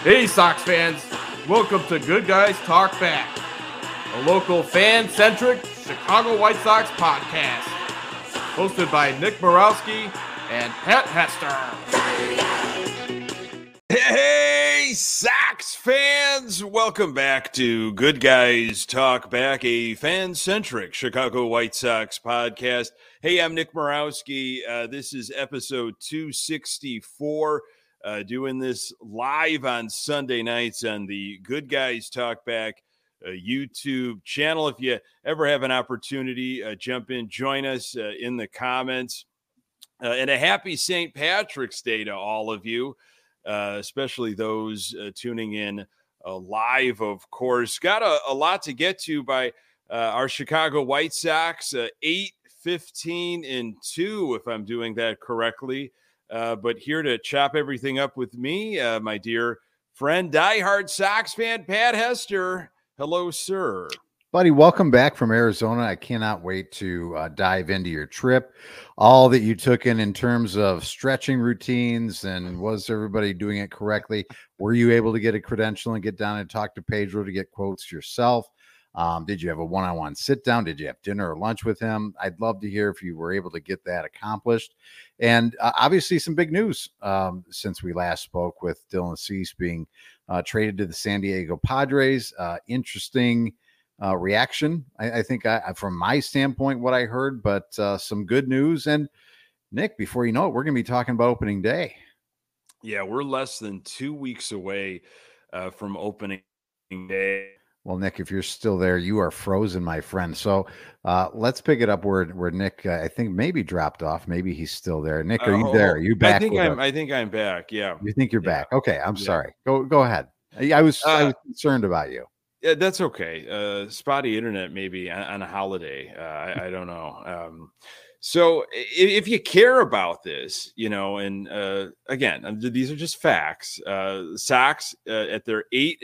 Hey, Sox fans. Welcome to Good Guys Talk Back, a local fan-centric Chicago White Sox podcast, hosted by Nick Borowski and Pat Hester. Hey, Sox fans! Welcome back to Good Guys Talk Back, a fan-centric Chicago White Sox podcast. Hey, I'm Nick Borowski. This is episode 264. Doing this live on Sunday nights on the Good Guys Talk Back YouTube channel. If you ever have an opportunity, jump in, join us in the comments. And a happy St. Patrick's Day to all of you, especially those tuning in live, of course. Got a lot to get to by our Chicago White Sox, 8-15-2, if I'm doing that correctly. But here to chop everything up with me, my dear friend, diehard Sox fan, Pat Hester. Hello, sir. Buddy, welcome back from Arizona. I cannot wait to dive into your trip, all that you took in terms of stretching routines, and was everybody doing it correctly? Were you able to get a credential and get down and talk to Pedro to get quotes yourself? Did you have a one-on-one sit down? Did you have dinner or lunch with him? I'd love to hear if you were able to get that accomplished. And obviously some big news since we last spoke, with Dylan Cease being traded to the San Diego Padres. Interesting reaction, I think, from my standpoint, what I heard, but some good news. And Nick, before you know it, we're going to be talking about opening day. Yeah, we're less than 2 weeks away from opening day. Well, Nick, if you're still there, you are frozen, my friend. So let's pick it up where Nick, I think, maybe dropped off. Maybe he's still there. Nick, are you there? Are you back? I think I'm back. Yeah. You think you're back? Okay, I'm sorry. Go ahead. I was concerned about you. Yeah, that's okay. Spotty internet maybe on a holiday. I don't know. So if you care about this, and again, these are just facts. Sox at their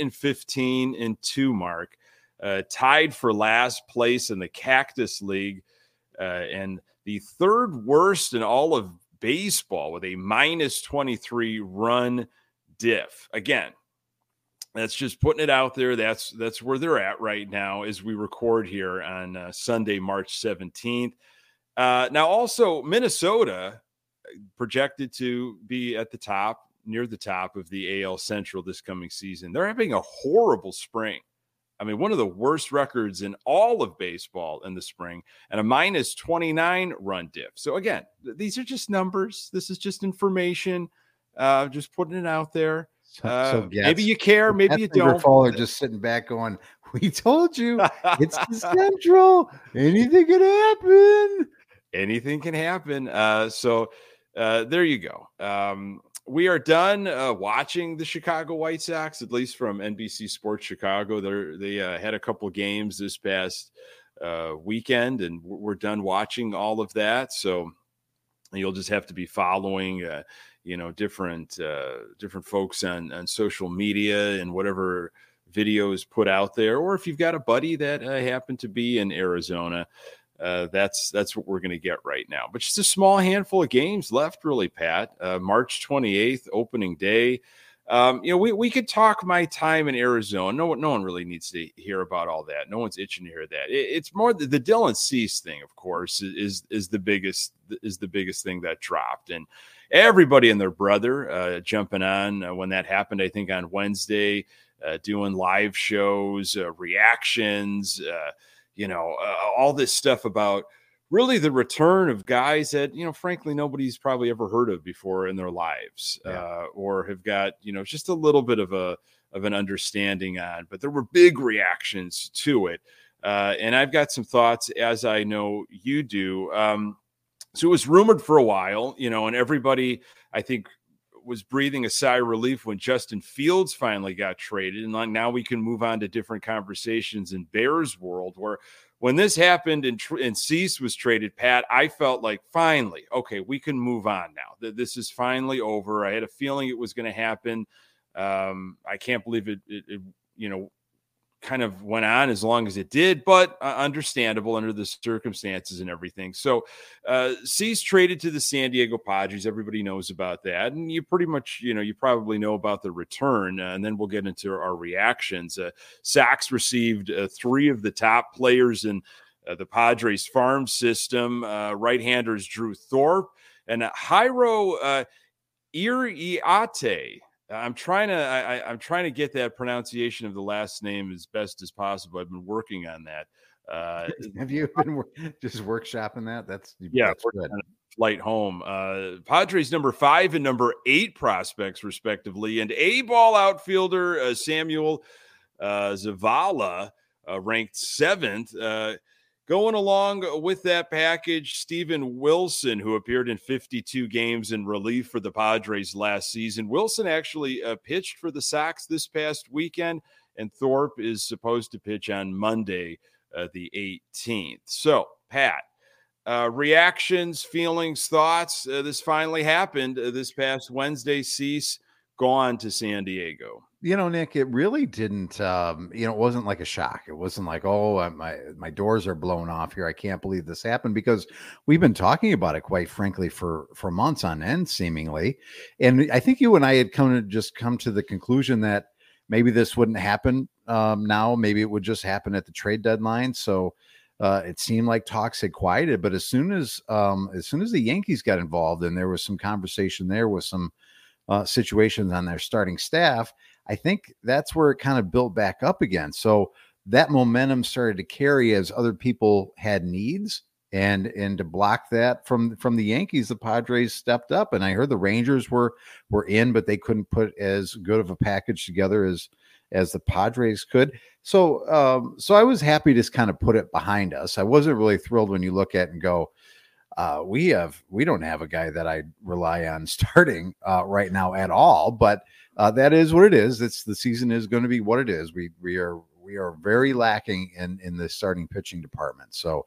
8-15-2 mark, tied for last place in the Cactus League, and the third worst in all of baseball with a -23 run diff. Again, that's just putting it out there. That's where they're at right now as we record here on Sunday, March 17th. Now, also, Minnesota projected to be at the top, near the top of the AL Central this coming season. They're having a horrible spring. I mean, one of the worst records in all of baseball in the spring, and a -29 run diff. So, again, these are just numbers. This is just information, just putting it out there. So maybe you care, maybe you don't. They're just sitting back going, "We told you, it's the Central. Anything can happen." Anything can happen. So there you go. We are done watching the Chicago White Sox, at least from NBC Sports Chicago. They had a couple of games this past weekend, and we're done watching all of that. So you'll just have to be following different folks on social media and whatever videos put out there, or if you've got a buddy that happened to be in Arizona, that's what we're going to get right now. But just a small handful of games left, really, Pat. March 28th, opening day. We could talk my time in Arizona. No one really needs to hear about all that. No one's itching to hear that. It's more the Dylan Cease thing, of course, is the biggest thing that dropped, and everybody and their brother jumping on when that happened. I think on Wednesday, doing live shows, reactions, all this stuff about really the return of guys that, frankly, nobody's probably ever heard of before in their lives, or have got, just a little bit of an understanding on. But there were big reactions to it. And I've got some thoughts, as I know you do. So it was rumored for a while, and everybody, I think, was breathing a sigh of relief when Justin Fields finally got traded. And now we can move on to different conversations in Bears world, where when this happened and Cease was traded, Pat, I felt like finally, okay, we can move on now. This is finally over. I had a feeling it was going to happen. I can't believe it kind of went on as long as it did, but understandable under the circumstances and everything. So Cease traded to the San Diego Padres. Everybody knows about that. And you pretty much, you probably know about the return, and then we'll get into our reactions. Sox received 3 of the top players in the Padres farm system. Right-handers Drew Thorpe and Jairo Iriarte. I'm trying to get that pronunciation of the last name as best as possible. I've been working on that. Have you been just workshopping that? That's good. Flight home. Padres number 5 and number 8 prospects, respectively, and A-ball outfielder Samuel Zavala ranked 7th. Going along with that package, Steven Wilson, who appeared in 52 games in relief for the Padres last season. Wilson actually pitched for the Sox this past weekend, and Thorpe is supposed to pitch on Monday, the 18th. So, Pat, reactions, feelings, thoughts. This finally happened this past Wednesday. Cease gone to San Diego. Nick, it really didn't, it wasn't like a shock. It wasn't like, oh, my doors are blown off here. I can't believe this happened, because we've been talking about it, quite frankly, for months on end, seemingly. And I think you and I had come to the conclusion that maybe this wouldn't happen now. Maybe it would just happen at the trade deadline. So it seemed like talks had quieted, but as soon as the Yankees got involved and there was some conversation there with some situations on their starting staff, I think that's where it kind of built back up again. So that momentum started to carry as other people had needs, and to block that from the Yankees, the Padres stepped up. And I heard the Rangers were in, but they couldn't put as good of a package together as the Padres could. So I was happy to kind of put it behind us. I wasn't really thrilled when you look at it and go, we don't have a guy that I rely on starting right now at all, but that is what it is. The season is going to be what it is. We are very lacking in the starting pitching department. So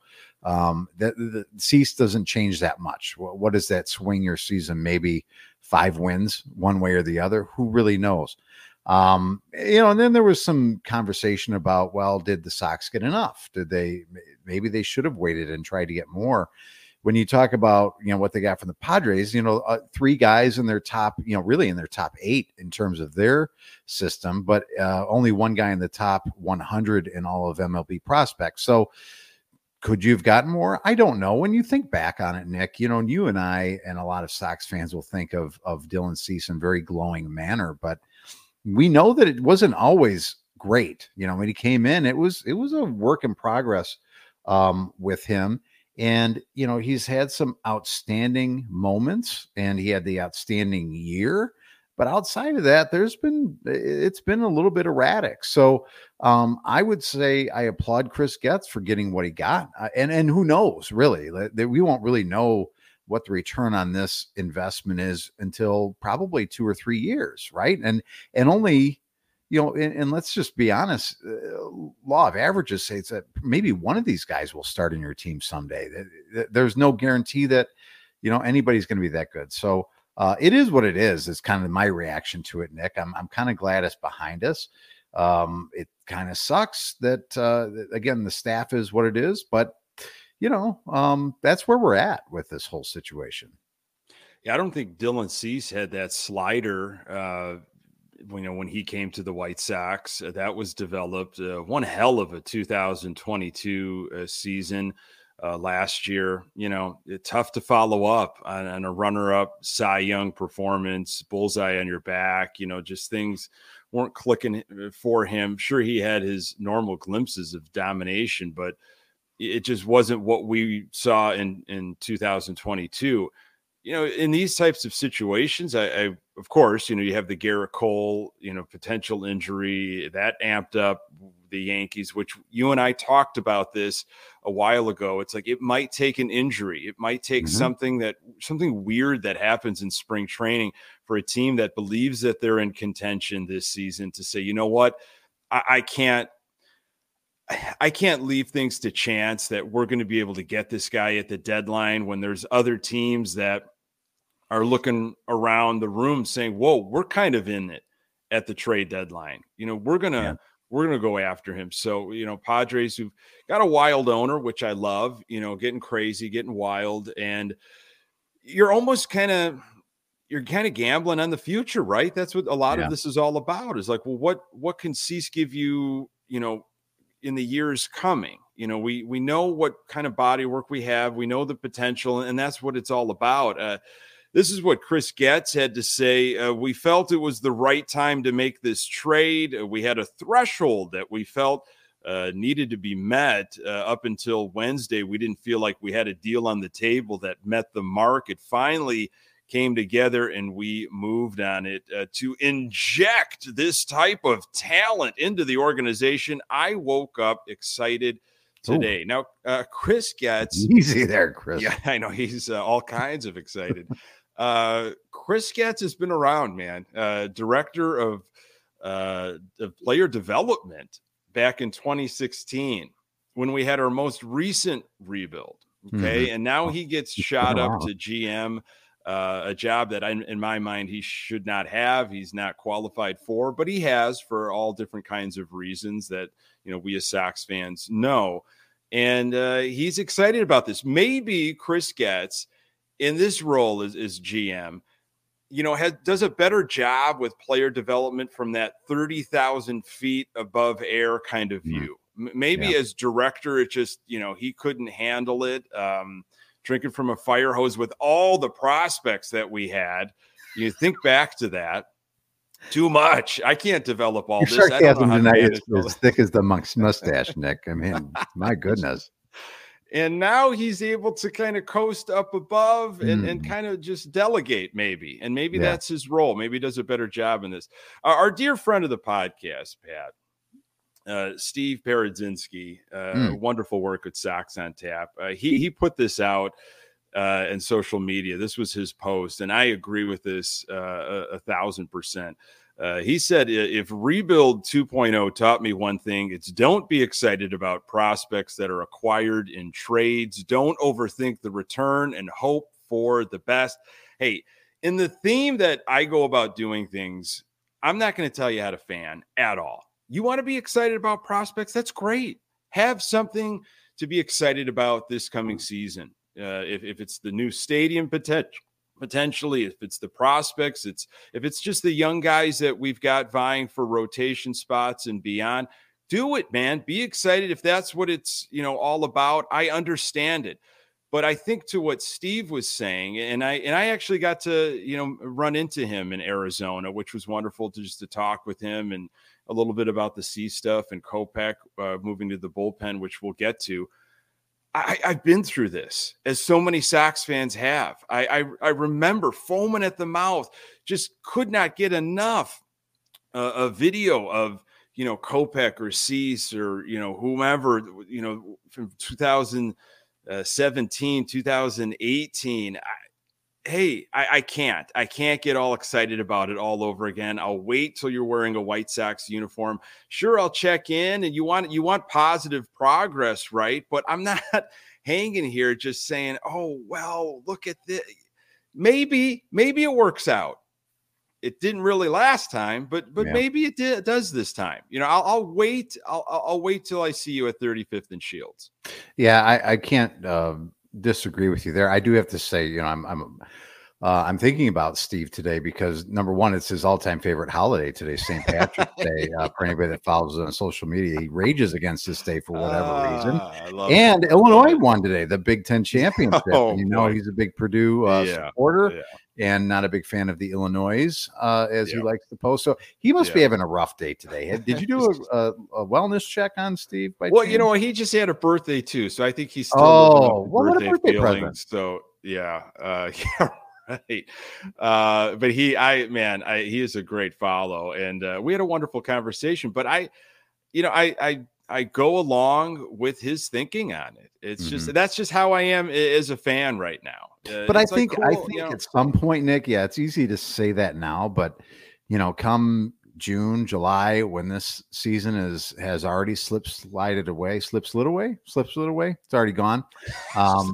the Cease doesn't change that much. What does that swing your season? Maybe 5 wins one way or the other. Who really knows? And then there was some conversation about, well, did the Sox get enough? Maybe they should have waited and tried to get more. When you talk about, what they got from the Padres, 3 guys in their top, really in their top 8 in terms of their system, but only 1 guy in the top 100 in all of MLB prospects. So could you have gotten more? I don't know. When you think back on it, Nick, you and I and a lot of Sox fans will think of Dylan Cease in a very glowing manner, but we know that it wasn't always great. When he came in, it was a work in progress with him. And, he's had some outstanding moments, and he had the outstanding year. But outside of that, it's been a little bit erratic. So I would say I applaud Chris Getz for getting what he got. And who knows, really? We won't really know what the return on this investment is until probably 2 or 3 years, right? And only... and let's just be honest, law of averages says that maybe one of these guys will start in your team someday. There's no guarantee that, anybody's going to be that good. So it is what it is. It's kind of my reaction to it, Nick. I'm kind of glad it's behind us. It kind of sucks that, again, the staff is what it is, but, that's where we're at with this whole situation. Yeah, I don't think Dylan Cease had that slider, when he came to the White Sox. That was developed. One hell of a 2022 season last year. Tough to follow up on a runner-up Cy Young performance, bullseye on your back. Just things weren't clicking for him. Sure, he had his normal glimpses of domination, but it just wasn't what we saw in 2022. In these types of situations, I of course, you have the Garrett Cole, potential injury that amped up the Yankees, which you and I talked about this a while ago. It's like, it might take an injury. It might take something weird that happens in spring training for a team that believes that they're in contention this season to say, you know what, I can't leave things to chance that we're going to be able to get this guy at the deadline when there's other teams that are looking around the room saying, whoa, we're kind of in it at the trade deadline. We're going to we're going to go after him. So, Padres who've got a wild owner, which I love, getting crazy, getting wild. And you're almost you're kind of gambling on the future, right? That's what a lot of this is all about, is like, well, what can Cease give you, in the years coming? We know what kind of body work we have. We know the potential, and that's what it's all about. This is what Chris Getz had to say. We felt it was the right time to make this trade. We had a threshold that we felt needed to be met up until Wednesday. We didn't feel like we had a deal on the table that met the mark. It finally came together, and we moved on it to inject this type of talent into the organization. I woke up excited today. Ooh. Now, Chris Getz. Easy there, Chris. Yeah, I know. He's all kinds of excited. Chris Getz has been around, man. Director of player development back in 2016 when we had our most recent rebuild. Okay. And now he gets shot up to GM, a job that in my mind, he should not have. He's not qualified for, but he has, for all different kinds of reasons that, we as Sox fans know. And he's excited about this. Maybe Chris Getz, in this role as GM, does a better job with player development from that 30,000 feet above air kind of view. Maybe as director, it just, he couldn't handle it. Drinking from a fire hose with all the prospects that we had. You think back to that. Too much. I can't develop all this. Sarcasm tonight is as thick as the monk's mustache, Nick. I mean, my goodness. And now he's able to kind of coast up above and kind of just delegate maybe. And maybe that's his role. Maybe he does a better job in this. Our dear friend of the podcast, Pat, Steve Paradzinski, wonderful work with Sox on Tap. He put this out in social media. This was his post, and I agree with this 1,000%. He said, if Rebuild 2.0 taught me one thing, it's don't be excited about prospects that are acquired in trades. Don't overthink the return and hope for the best. Hey, in the theme that I go about doing things, I'm not going to tell you how to fan at all. You want to be excited about prospects? That's great. Have something to be excited about this coming season. If it's the new stadium potentially, if it's the prospects, if it's just the young guys that we've got vying for rotation spots and beyond, do it, man. Be excited if that's what it's, all about. I understand it. But I think to what Steve was saying, and I actually got to, run into him in Arizona, which was wonderful to talk with him and a little bit about the C stuff and Kopech moving to the bullpen, which we'll get to. I've been through this, as so many Sox fans have. I remember foaming at the mouth, just could not get enough a video of, Kopech or Cease or, whomever, from 2017, 2018. I can't get all excited about it all over again. I'll wait till you're wearing a White Sox uniform. Sure, I'll check in, and you want positive progress, right? But I'm not hanging here just saying, oh, well, look at this. Maybe it works out. It didn't really last time, but maybe it does this time. I'll wait. I'll wait till I see you at 35th and Shields. Yeah, I can't disagree with you there. I do have to say, I'm thinking about Steve today because, number one, it's his all-time favorite holiday today, St. Patrick's Day. For anybody that follows on social media, he rages against this day for whatever reason. And Illinois won today, the Big Ten championship. He's a big Purdue supporter and not a big fan of the Illinois, as he likes to post. So he must be having a rough day today. Did you do a wellness check on Steve? Well, he just had a birthday too, so I think he's still what a birthday present. So right. But he is a great follow, and we had a wonderful conversation. But I go along with his thinking on it. It's just that's just how I am as a fan right now. But I think at some point, Nick, it's easy to say that now, but come June, July, when this season has already slid away. It's already gone.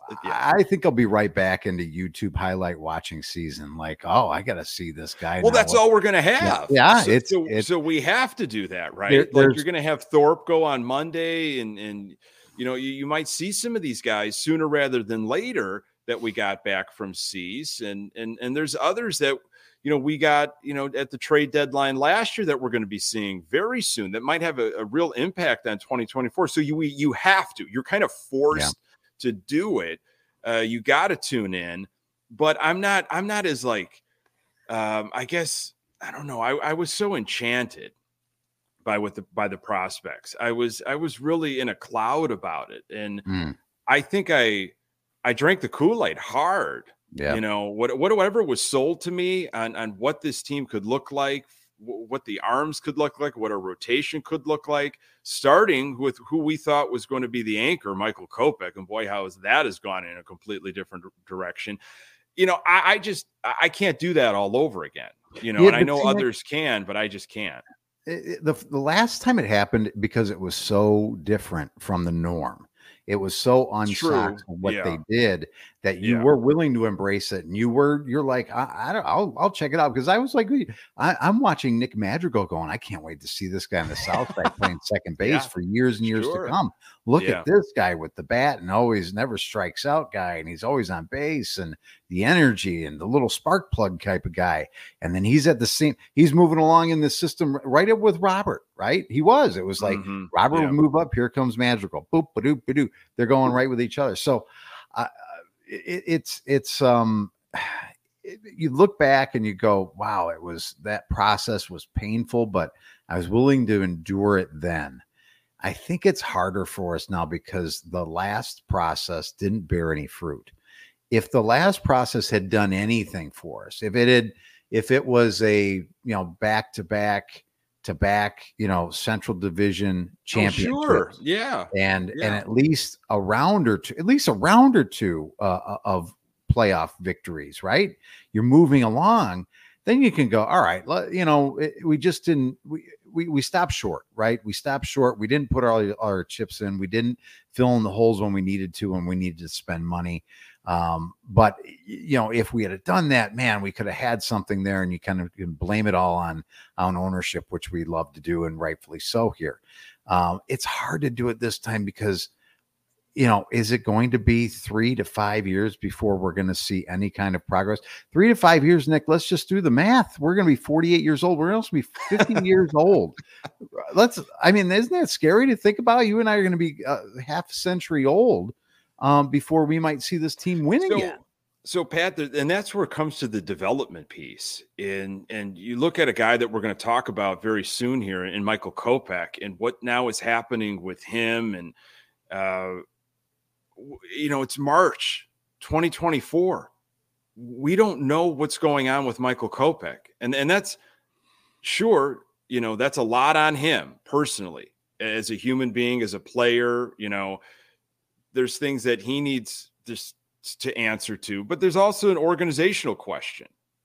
I think I'll be right back into YouTube highlight watching season. Like, oh, I got to see this guy. Well, that's all we're going to have. Yeah. So we have to do that, right? Like you're going to have Thorpe go on Monday and you might see some of these guys sooner rather than later that we got back from Cease. And there's others that, we got, at the trade deadline last year that we're going to be seeing very soon that might have a real impact on 2024. So you have to, you're kind of forced to do it. You got to tune in, but I'm not as like, I guess, I don't know. I was so enchanted by the prospects. I was really in a cloud about it. And I think I drank the Kool-Aid hard. Yeah. Whatever was sold to me on what this team could look like, what the arms could look like, what a rotation could look like, starting with who we thought was going to be the anchor, Michael Kopech. And boy, how that has gone in a completely different direction. I can't do that all over again, and I know others can, but I just can't. The last time it happened, because it was so different from the norm. It was so unsocked what they did that you were willing to embrace it, and you're like, I'll check it out, because I was like, I'm watching Nick Madrigal going, I can't wait to see this guy on the South Side playing second base for years and years to come. Look at this guy with the bat and always never strikes out guy, and he's always on base, and the energy and the little spark plug type of guy. And then he's he's moving along in the system right up with Robert, right? It was like Robert would move up, here comes Madrigal, boop, ba-doop, ba-doop. They're going right with each other. So you look back and you go, wow, that process was painful, but I was willing to endure it then. I think it's harder for us now because the last process didn't bear any fruit. If the last process had done anything for us, if it was a, back-to-back, Central Division championship, and at least a round or two, of playoff victories, right? You're moving along, then you can go, all right, we just didn't. We stopped short, right? We stopped short. We didn't put all our chips in. We didn't fill in the holes when we needed to, when we needed to spend money. But if we had done that, man, we could have had something there, and you kind of can blame it all on ownership, which we love to do, and rightfully so here. It's hard to do it this time because, is it going to be 3 to 5 years before we're going to see any kind of progress? 3 to 5 years, Nick, let's just do the math. We're going to be 48 years old. We're going to be 50 years old. Isn't that scary to think about? You and I are going to be half a century old before we might see this team win again. So Pat, and that's where it comes to the development piece. And you look at a guy that we're going to talk about very soon here in Michael Kopech, and what now is happening with him. And, it's March 2024. We don't know what's going on with Michael Kopech. And that's sure, that's a lot on him personally, as a human being, as a player. There's things that he needs just to answer to, but there's also an organizational question,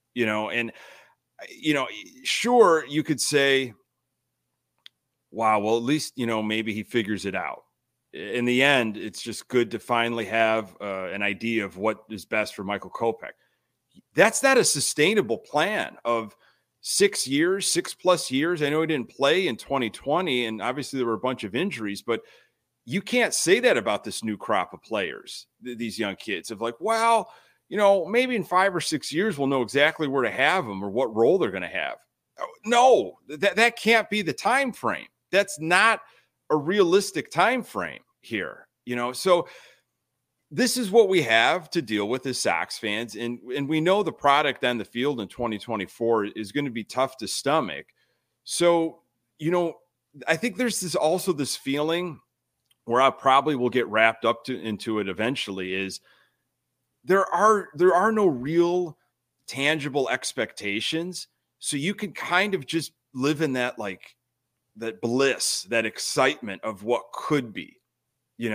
sure, you could say, wow, well, at least, maybe he figures it out. In the end, it's just good to finally have an idea of what is best for Michael Kopech. That's not a sustainable plan of 6 years, 6+ years. I know he didn't play in 2020, and obviously there were a bunch of injuries, but you can't say that about this new crop of players, these young kids, of like, well, maybe in 5 or 6 years, we'll know exactly where to have them or what role they're going to have. No, that can't be the time frame. That's not a realistic time frame here, so this is what we have to deal with as Sox fans. And we know the product on the field in 2024 is going to be tough to stomach. So, I think there's this feeling where I probably will get wrapped up into it eventually, is there are no real tangible expectations. So you can kind of just live in that, like, that bliss, that excitement of what could be, we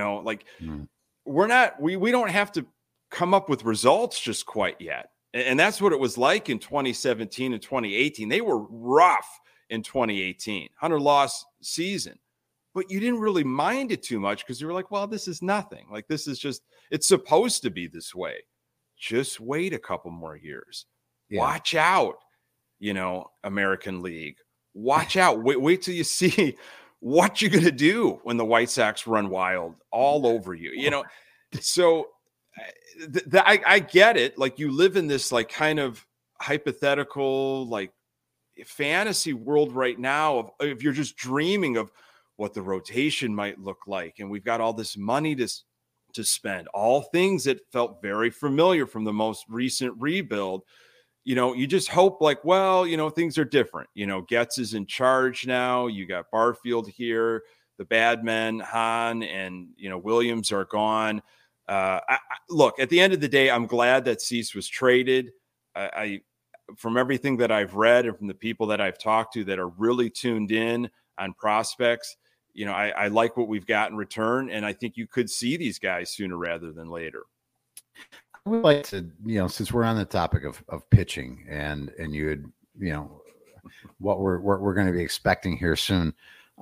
don't have to come up with results just quite yet. And that's what it was like in 2017 and 2018. They were rough in 2018, 100-loss season. but you didn't really mind it too much because you were like, well, this is nothing. Like, this is just, it's supposed to be this way. Just wait a couple more years. Yeah. Watch out, American League. Watch out. Wait till you see what you're going to do when the White Sox run wild all over you, So I get it. Like, you live in this like kind of hypothetical, like fantasy world right now if you're just dreaming of what the rotation might look like. And we've got all this money to spend, all things that felt very familiar from the most recent rebuild. You just hope like, well, things are different. Getz is in charge now. You got Barfield here, the bad men, Hahn and, Williams are gone. Look, at the end of the day, I'm glad that Cease was traded. I from everything that I've read and from the people that I've talked to that are really tuned in on prospects, I like what we've got in return. And I think you could see these guys sooner rather than later. I would like to, since we're on the topic of pitching and you had, what we're going to be expecting here soon.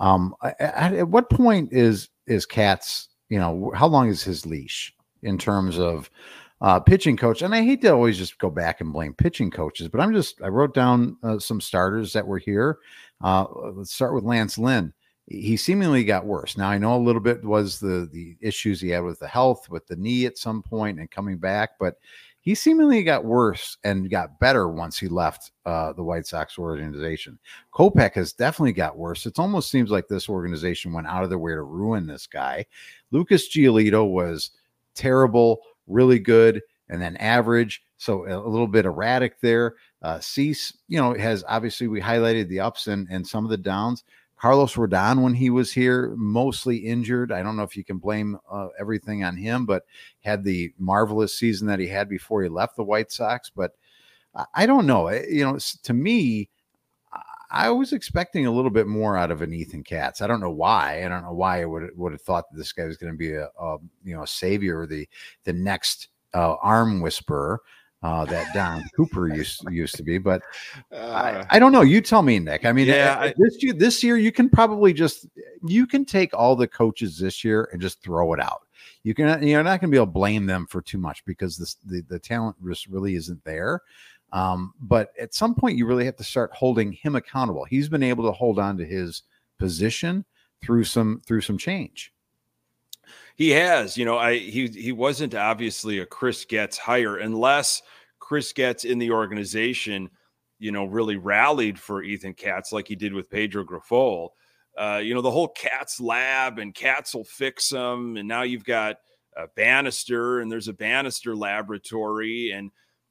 At what point is Katz, how long is his leash in terms of pitching coach? And I hate to always just go back and blame pitching coaches, but I wrote down some starters that were here. Let's start with Lance Lynn. He seemingly got worse. Now, I know a little bit was the issues he had with the health, with the knee at some point and coming back, but he seemingly got worse and got better once he left the White Sox organization. Kopech has definitely got worse. It almost seems like this organization went out of their way to ruin this guy. Lucas Giolito was terrible, really good, and then average. So a little bit erratic there. Cease, has obviously, we highlighted the ups and some of the downs. Carlos Rodon, when he was here, mostly injured. I don't know if you can blame everything on him, but had the marvelous season that he had before he left the White Sox. But I don't know. To me, I was expecting a little bit more out of an Ethan Katz. I don't know why. I don't know why I would have thought that this guy was going to be a savior, or the next arm whisperer. That Don Cooper used to be, but I don't know. You tell me, Nick. I mean, this year you can probably take all the coaches this year and just throw it out. You're not going to be able to blame them for too much because the talent really isn't there. But at some point you really have to start holding him accountable. He's been able to hold on to his position through some change. He has, he wasn't obviously a Chris Getz hire unless Chris Getz in the organization, really rallied for Ethan Katz like he did with Pedro Grifol. The whole Katz lab and Katz will fix them. And now you've got Bannister and there's a Bannister laboratory. And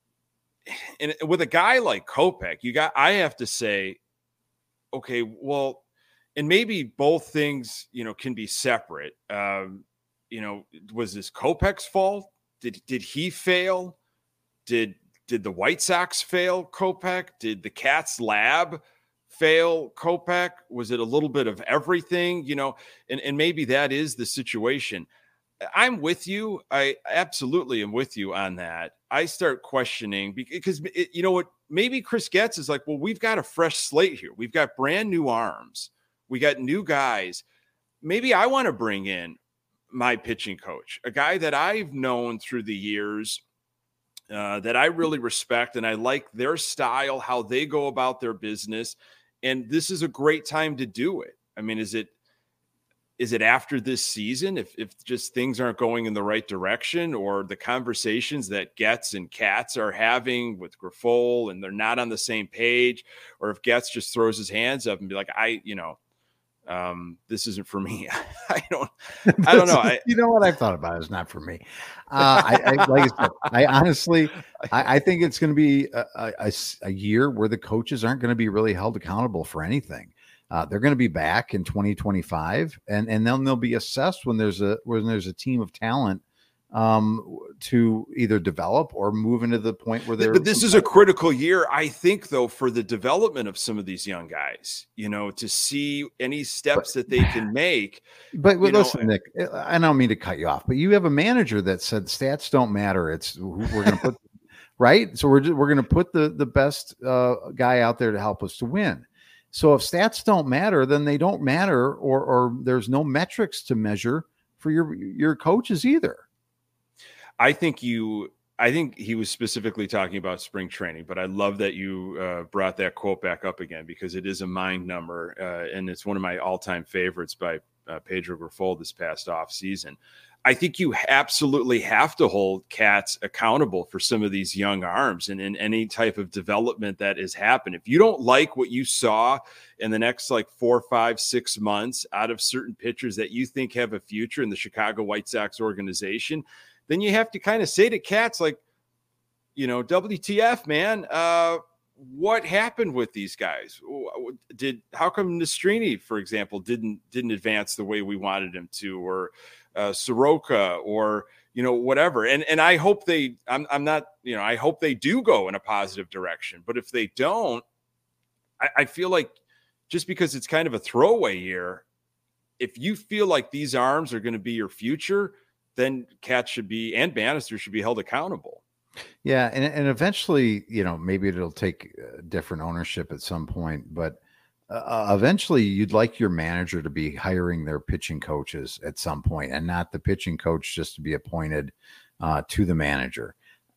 with a guy like Kopech, I have to say, okay, well, and maybe both things, can be separate. Was this Kopech's fault? Did he fail? Did the White Sox fail Kopech? Did the Katz lab fail Kopech? Was it a little bit of everything? And maybe that is the situation. I'm with you. I absolutely am with you on that. I start questioning because maybe Chris Getz is like, well, we've got a fresh slate here. We've got brand new arms. We got new guys. Maybe I want to bring in my pitching coach, a guy that I've known through the years, that I really respect, and I like their style, how they go about their business. And this is a great time to do it. I mean, is it after this season, if just things aren't going in the right direction, or the conversations that Getz and Katz are having with Grifol and they're not on the same page, or if Getz just throws his hands up and be like, this isn't for me. I don't know. You know what I've thought about is not for me. I honestly think it's going to be a year where the coaches aren't going to be really held accountable for anything. They're going to be back in 2025 and then they'll be assessed when there's a team of talent to either develop or move into the point where they're. But this is a critical year, I think, though, for the development of some of these young guys, to see any steps that they can make. But listen, Nick, I don't mean to cut you off, but you have a manager that said stats don't matter. It's we're going to put right. So we're going to put the best guy out there to help us to win. So if stats don't matter, then they don't matter, or there's no metrics to measure for your coaches either. I think he was specifically talking about spring training, but I love that you brought that quote back up again, because it is a mind number, and it's one of my all-time favorites by Pedro Grifol this past off season. I think you absolutely have to hold Katz accountable for some of these young arms and in any type of development that has happened. If you don't like what you saw in the next like 4, 5, 6 months out of certain pitchers that you think have a future in the Chicago White Sox organization, then you have to kind of say to Katz, like, WTF, man, what happened with these guys? How come Nastrini, for example, didn't advance the way we wanted him to, or Soroka, or whatever. And I hope I hope they do go in a positive direction. But if they don't, I feel like just because it's kind of a throwaway year, if you feel like these arms are going to be your future, then Katz should be, and Bannister should be, held accountable. Yeah, and eventually, maybe it'll take different ownership at some point, but eventually you'd like your manager to be hiring their pitching coaches at some point, and not the pitching coach just to be appointed to the manager.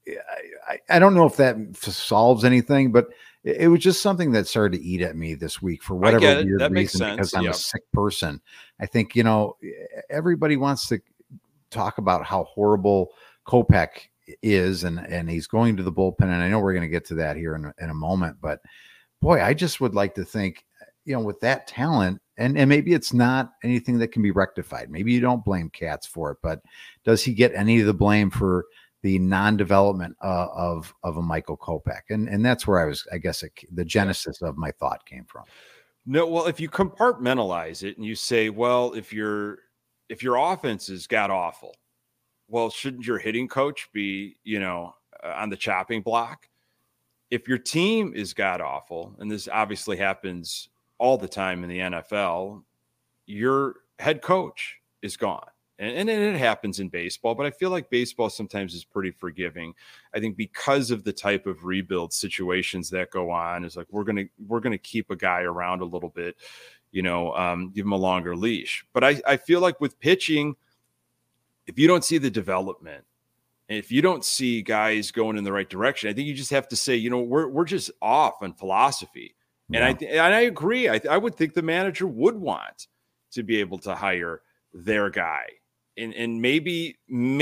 I don't know if that solves anything, but it was just something that started to eat at me this week for whatever weird reason, because I'm a sick person. I think, everybody wants to talk about how horrible Kopech is, and he's going to the bullpen, and I know we're going to get to that here in a moment, but boy, I just would like to think, with that talent, and maybe it's not anything that can be rectified. Maybe you don't blame Katz for it, but does he get any of the blame for the non-development of a Michael Kopech? And that's where the genesis of my thought came from. No, well, if you compartmentalize it and you say, well, if your offense is god awful, well, shouldn't your hitting coach be, on the chopping block? If your team is god awful, and this obviously happens all the time in the NFL, your head coach is gone. And it happens in baseball, but I feel like baseball sometimes is pretty forgiving. I think because of the type of rebuild situations that go on, is like, we're gonna keep a guy around a little bit, give him a longer leash. But I feel like with pitching, if you don't see the development, if you don't see guys going in the right direction, I think you just have to say, we're just off on philosophy. Yeah. And I agree. I would think the manager would want to be able to hire their guy. And maybe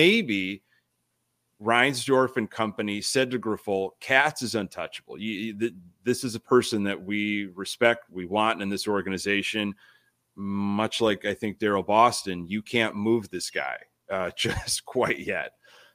Reinsdorf and company said to Grifol, Katz is untouchable. This is a person that we respect, we want in this organization. Much like, I think, Daryl Boston, you can't move this guy just quite yet.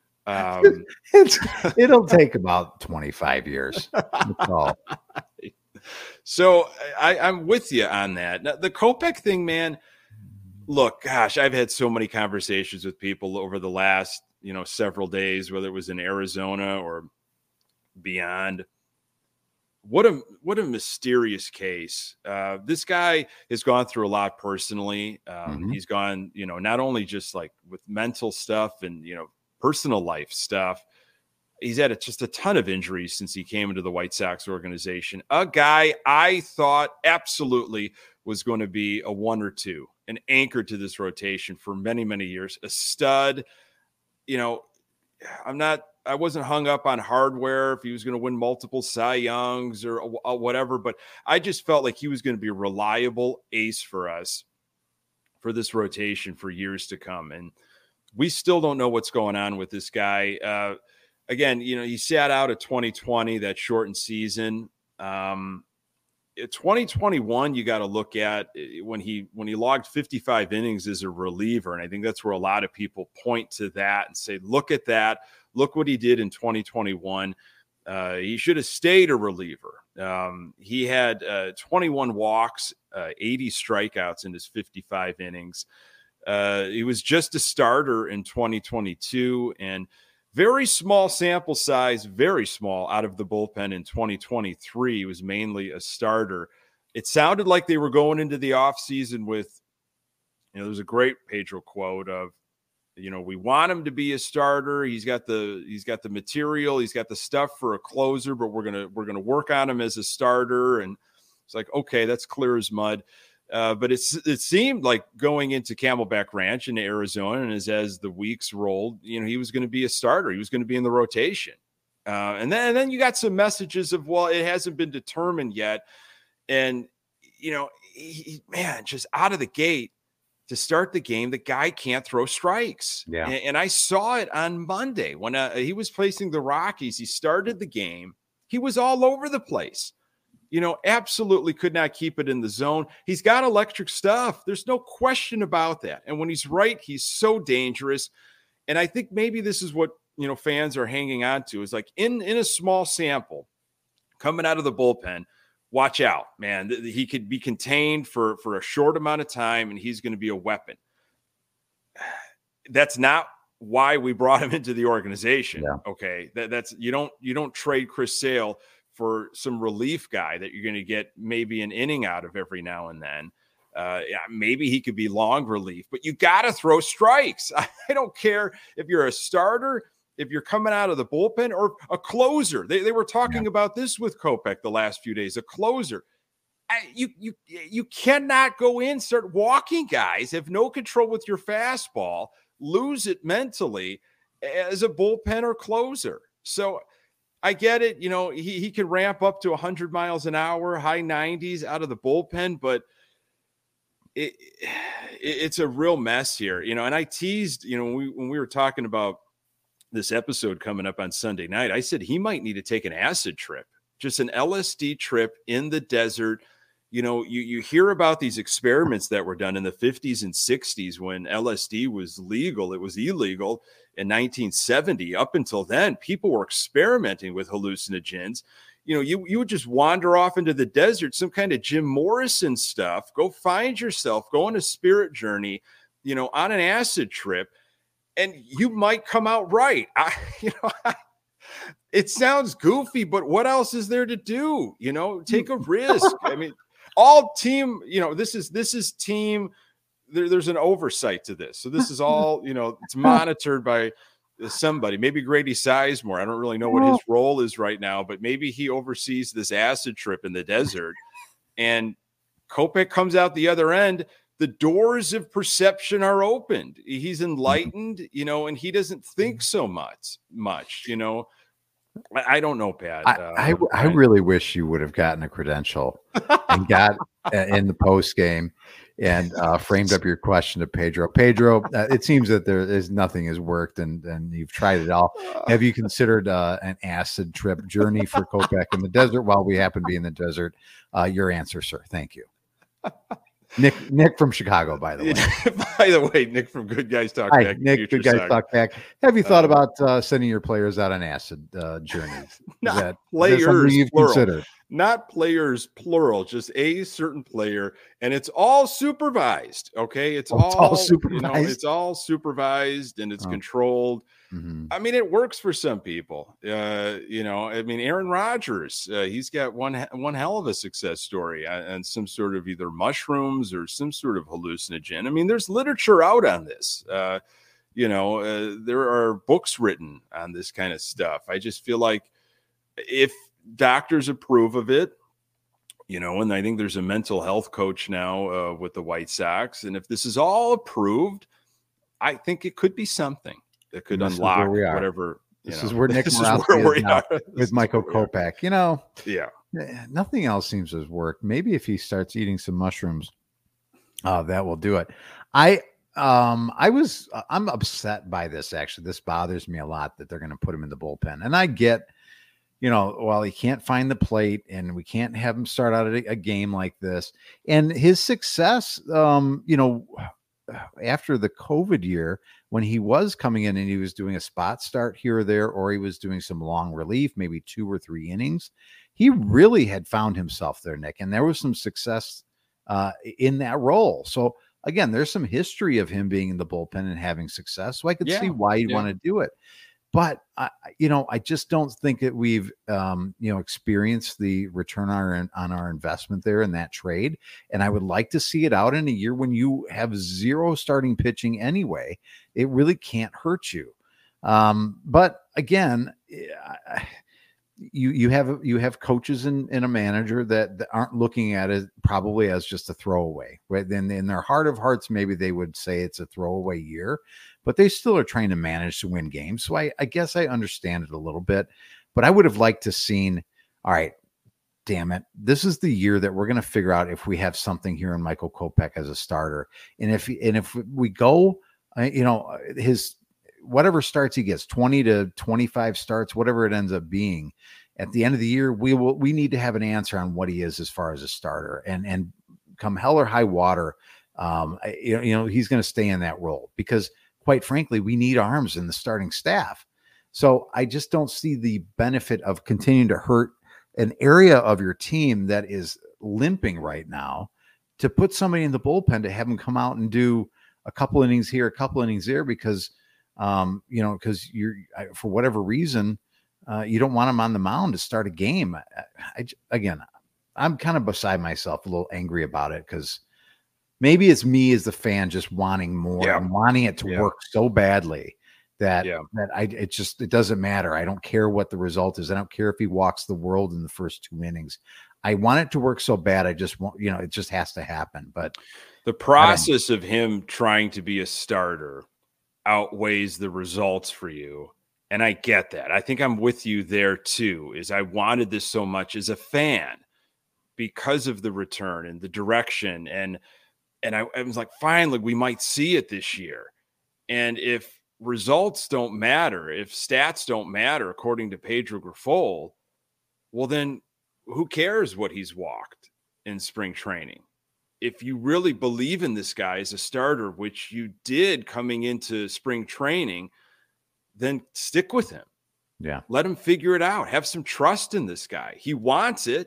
It'll take about 25 years. That's all. So I'm with you on that. Now, the Kopech thing, man, look, gosh, I've had so many conversations with people over the last, several days, whether it was in Arizona or beyond. What a mysterious case. This guy has gone through a lot personally. He's gone, not only just like with mental stuff and, personal life stuff. He's had just a ton of injuries since he came into the White Sox organization. A guy I thought absolutely was going to be a 1 or 2, an anchor to this rotation for many, many years, a stud. I wasn't hung up on hardware if he was going to win multiple Cy Youngs or whatever, but I just felt like he was going to be a reliable ace for us for this rotation for years to come. And we still don't know what's going on with this guy. Again, he sat out of 2020, that shortened season. 2021, you got to look at when he logged 55 innings as a reliever. And I think that's where a lot of people point to that and say, look at that. Look what he did in 2021. He should have stayed a reliever. He had 21 walks, 80 strikeouts in his 55 innings. He was just a starter in 2022, and very small sample size, very small out of the bullpen in 2023. He was mainly a starter. It sounded like they were going into the offseason with, there's a great Pedro quote of, we want him to be a starter. He's got the material. He's got the stuff for a closer, but we're going to work on him as a starter. And It's like, okay, that's clear as mud. But it seemed like going into Camelback Ranch in Arizona, and as the weeks rolled, he was going to be a starter. He was going to be in the rotation. And then you got some messages of, well, it hasn't been determined yet. And, man, just out of the gate to start the game, the guy can't throw strikes. Yeah. And I saw it on Monday when he was facing the Rockies. He started the game. He was all over the place. Absolutely could not keep it in the zone. He's got electric stuff. There's no question about that. And when he's right, he's so dangerous. And I think maybe this is what, fans are hanging on to, is like in a small sample coming out of the bullpen, watch out, man. He could be contained for a short amount of time, and he's going to be a weapon. That's not why we brought him into the organization. Yeah. Okay. That's you don't trade Chris Sale for some relief guy that you're going to get maybe an inning out of every now and then. Maybe he could be long relief, but you got to throw strikes. I don't care if you're a starter, if you're coming out of the bullpen, or a closer. They were talking about this with Kopech the last few days, a closer. You cannot go in, start walking guys, have no control with your fastball, lose it mentally as a bullpen or closer. So I get it. He can ramp up to 100 miles an hour, high 90s out of the bullpen, but it's a real mess here, and I teased, when we were talking about this episode coming up on Sunday night, I said he might need to take an acid trip, just an LSD trip in the desert. You hear about these experiments that were done in the 50s and 60s when LSD was legal. It was illegal in 1970. Up until then, people were experimenting with hallucinogens. You would just wander off into the desert, some kind of Jim Morrison stuff, go find yourself, go on a spirit journey, on an acid trip, and you might come out right. It sounds goofy, but what else is there to do? Take a risk. I mean, all team, this is team. There's an oversight to this. So this is all, it's monitored by somebody, maybe Grady Sizemore. I don't really know what his role is right now, but maybe he oversees this acid trip in the desert, and Kopech comes out the other end. The doors of perception are opened. He's enlightened, and he doesn't think so much. I don't know, Pat. I really wish you would have gotten a credential and got in the post game and framed up your question to Pedro. Pedro, it seems that nothing has worked, and you've tried it all. Have you considered an acid trip journey for Kopech in the desert while we happen to be in the desert? Your answer, sir. Thank you. Nick from Chicago, by the way. Nick from Good Guys Talk Back. Back. Nick, Good Guys Talk Back. Have you thought about sending your players out on acid journeys? Not players, you've plural. Considered? Not players, plural. Just a certain player, and it's all supervised. Okay, it's all supervised. It's all supervised and it's controlled. Mm-hmm. I mean, it works for some people. Aaron Rodgers, he's got one hell of a success story on some sort of either mushrooms or some sort of hallucinogen. I mean, there's literature out on this. There are books written on this kind of stuff. I just feel like if doctors approve of it, and I think there's a mental health coach now with the White Sox, and if this is all approved, I think it could be something that could unlock whatever. This is where Nick Morowski is now with Michael Kopech. Nothing else seems to work. Maybe if he starts eating some mushrooms, that will do it. I'm upset by this. Actually, this bothers me a lot that they're going to put him in the bullpen. And I get, while he can't find the plate and we can't have him start out a game like this, and his success, after the COVID year, when he was coming in and he was doing a spot start here or there, or he was doing some long relief, maybe 2 or 3 innings, he really had found himself there, Nick, and there was some success in that role. So again, there's some history of him being in the bullpen and having success. So I could see why he'd want to do it. But I just don't think that we've, experienced the return on our investment there in that trade. And I would like to see it out in a year when you have 0 starting pitching anyway. It really can't hurt you. But again, you have coaches and a manager that aren't looking at it probably as just a throwaway. Right? Then in their heart of hearts, maybe they would say it's a throwaway year, but they still are trying to manage to win games. So I guess I understand it a little bit, but I would have liked to seen, all right, damn it, this is the year that we're going to figure out if we have something here in Michael Kopech as a starter. And if we go, his whatever starts he gets, 20 to 25 starts, whatever it ends up being, at the end of the year, we need to have an answer on what he is as far as a starter. And come hell or high water, he's going to stay in that role because, quite frankly, we need arms in the starting staff. So I just don't see the benefit of continuing to hurt an area of your team that is limping right now to put somebody in the bullpen to have him come out and do a couple innings here, a couple innings there, because because you're, for whatever reason, you don't want him on the mound to start a game. I'm kind of beside myself, a little angry about it, because maybe it's me as the fan just wanting more and wanting it to work so badly that it doesn't matter. I don't care what the result is. I don't care if he walks the world in the first 2 innings. I want it to work so bad. I just want, it just has to happen. But the process of him trying to be a starter outweighs the results for you. And I get that. I think I'm with you there too, is I wanted this so much as a fan because of the return and the direction. And I was like, finally, we might see it this year. And if results don't matter, if stats don't matter, according to Pedro Grifol, well, then who cares what he's walked in spring training? If you really believe in this guy as a starter, which you did coming into spring training, then stick with him. Yeah. Let him figure it out. Have some trust in this guy. He wants it.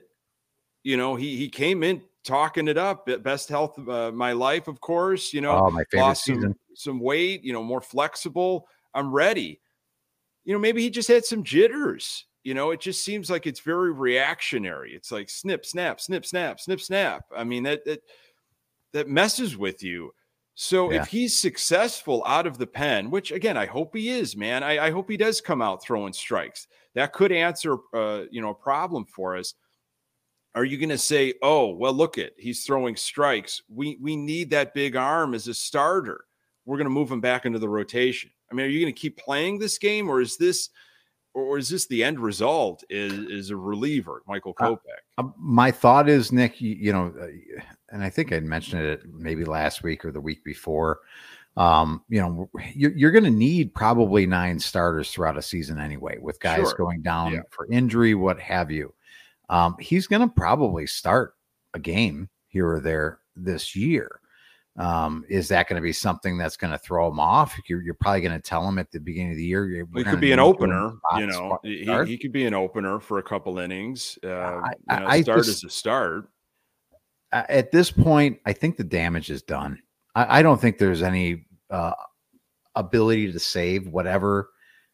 He came in talking it up. Best health of my life, of course. My favorite lost season. Some weight, more flexible. I'm ready. Maybe he just had some jitters. It just seems like it's very reactionary. It's like snip, snap, snip, snap, snip, snap. I mean, that messes with you. So if he's successful out of the pen, which again, I hope he is, man, I hope he does come out throwing strikes. That could answer, a problem for us. Are you going to say, oh, well, look he's throwing strikes. We need that big arm as a starter. We're going to move him back into the rotation. I mean, are you going to keep playing this game, or is this the end result is a reliever, Michael Kopech? My thought is, Nick, and I think I mentioned it maybe last week or the week before, you're going to need probably 9 starters throughout a season anyway, with guys going down for injury, what have you. He's going to probably start a game here or there this year. Is that going to be something that's going to throw him off? You're probably going to tell him at the beginning of the year. He could be an opener. He could be an opener for a couple innings. Start as a start. At this point, I think the damage is done. I don't think there's any ability to save whatever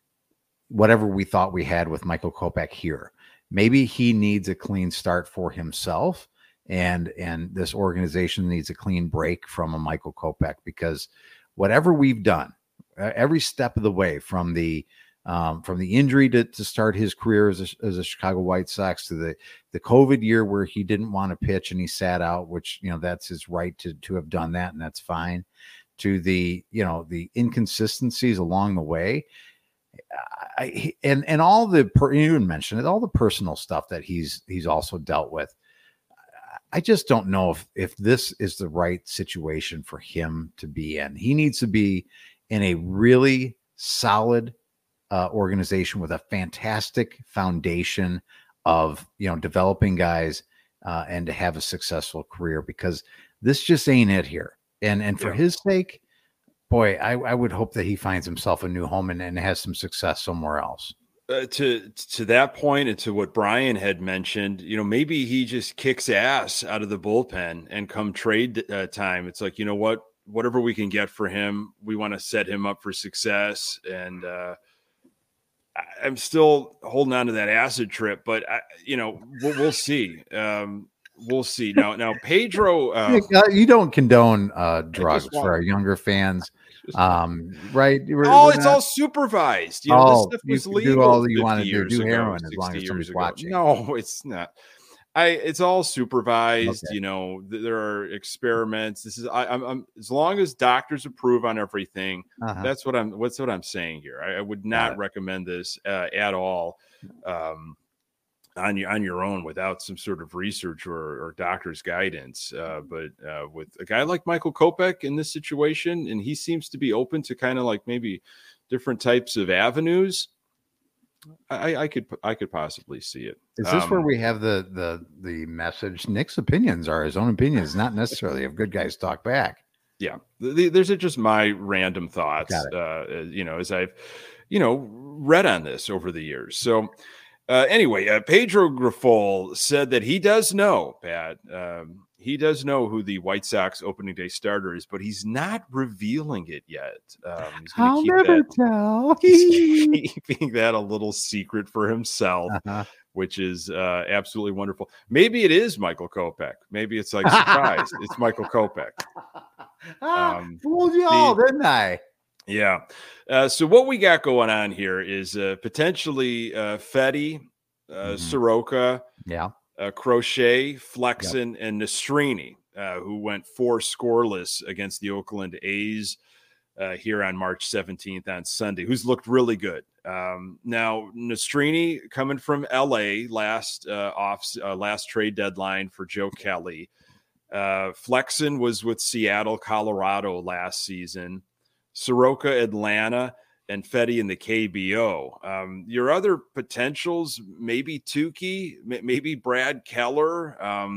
we thought we had with Michael Kopech here. Maybe he needs a clean start for himself, and this organization needs a clean break from a Michael Kopech, because whatever we've done, every step of the way, from the injury to start his career as a Chicago White Sox, to the COVID year where he didn't want to pitch and he sat out, which, that's his right to have done that, and that's fine, to the inconsistencies along the way. And all the you mentioned it, all the personal stuff that he's also dealt with. I just don't know if this is the right situation for him to be in. He needs to be in a really solid organization with a fantastic foundation of developing guys and to have a successful career, because this just ain't it here. And for his sake, boy, I would hope that he finds himself a new home and has some success somewhere else. To that point, and to what Brian had mentioned, maybe he just kicks ass out of the bullpen, and come trade time, it's like, whatever we can get for him, we want to set him up for success. And I'm still holding on to that acid trip, but we'll see. We'll see. Now Pedro, you don't condone drugs for our younger fans. Right? It's all supervised. You know, this stuff you was can legal do all you 50 want to do. years Do ago, heroin as 60 long as years somebody's ago. watching. No, it's not. It's all supervised. Okay. You know, there are experiments. This is I'm as long as doctors approve on everything. Uh-huh. That's what I'm saying here. I would not recommend this at all. On your own without some sort of research or doctor's guidance. But with a guy like Michael Kopech in this situation, and he seems to be open to kind of like maybe different types of avenues, I could possibly see it. Is this where we have the message? Nick's opinions are his own opinions, not necessarily of Good Guys Talk Back. Yeah, there's just my random thoughts. As I've read on this over the years. So. Anyway, Pedro Grifol said that he does know, Pat. He does know who the White Sox opening day starter is, but he's not revealing it yet. I'll never tell. He's keeping that a little secret for himself, which is absolutely wonderful. Maybe it is Michael Kopech. Maybe it's like surprise. It's Michael Kopech. Fooled you all, didn't I? Yeah. So what we got going on here is potentially Fedde, Soroka, Crochet, Flexen, and Nastrini, who went 4 scoreless against the Oakland A's here on March 17th on Sunday, who's looked really good. Now, Nastrini coming from LA last trade deadline for Joe Kelly. Flexen was with Seattle, Colorado last season. Soroka, Atlanta, and Fedde in the KBO. Your other potentials, maybe Tukey, maybe Brad Keller,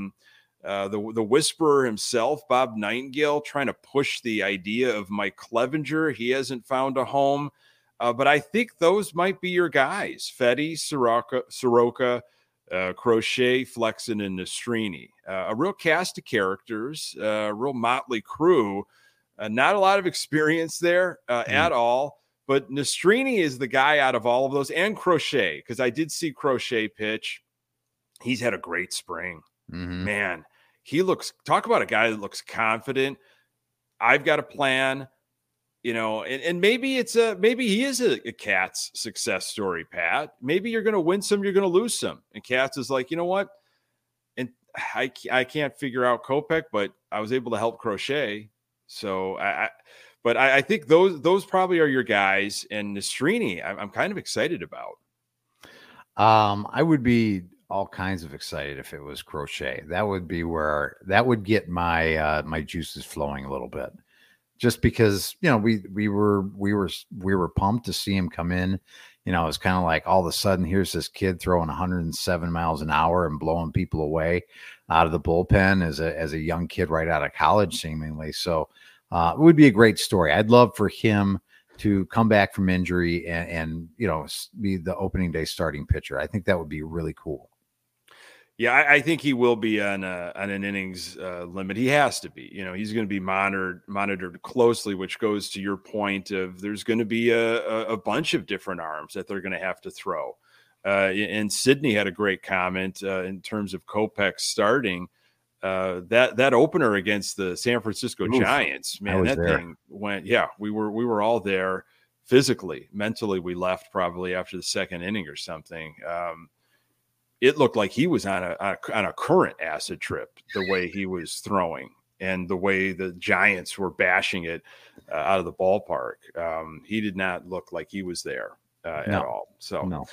the whisperer himself, Bob Nightingale, trying to push the idea of Mike Clevenger. He hasn't found a home, but I think those might be your guys: Fedde, Soroka, Crochet, Flexen, and Nastrini. A real cast of characters, a real motley crew. Not a lot of experience there at all, but Nastrini is the guy out of all of those, and Crochet, because I did see Crochet pitch. He's had a great spring. Man, talk about a guy that looks confident. I've got a plan, and maybe maybe he is a Katz success story, Pat. Maybe you're going to win some, you're going to lose some. And Katz is like, you know what? And I can't figure out Kopech, but I was able to help Crochet. So I think those probably are your guys, and Nastrini I'm kind of excited about. I would be all kinds of excited if it was Crochet. That would be that would get my my juices flowing a little bit, just because we were pumped to see him come in. It's kind of like all of a sudden here's this kid throwing 107 miles an hour and blowing people away out of the bullpen as a young kid right out of college, seemingly. So it would be a great story. I'd love for him to come back from injury and be the opening day starting pitcher. I think that would be really cool. Yeah, I think he will be on an innings limit. He has to be. He's going to be monitored closely, which goes to your point of there's going to be a bunch of different arms that they're going to have to throw. And Sydney had a great comment in terms of Kopech starting. That opener against the San Francisco Giants, man, that thing went. Yeah, we were all there physically, mentally. We left probably after the second inning or something. It looked like he was on a current acid trip, the way he was throwing and the way the Giants were bashing it out of the ballpark. He did not look like he was there at all. So, no.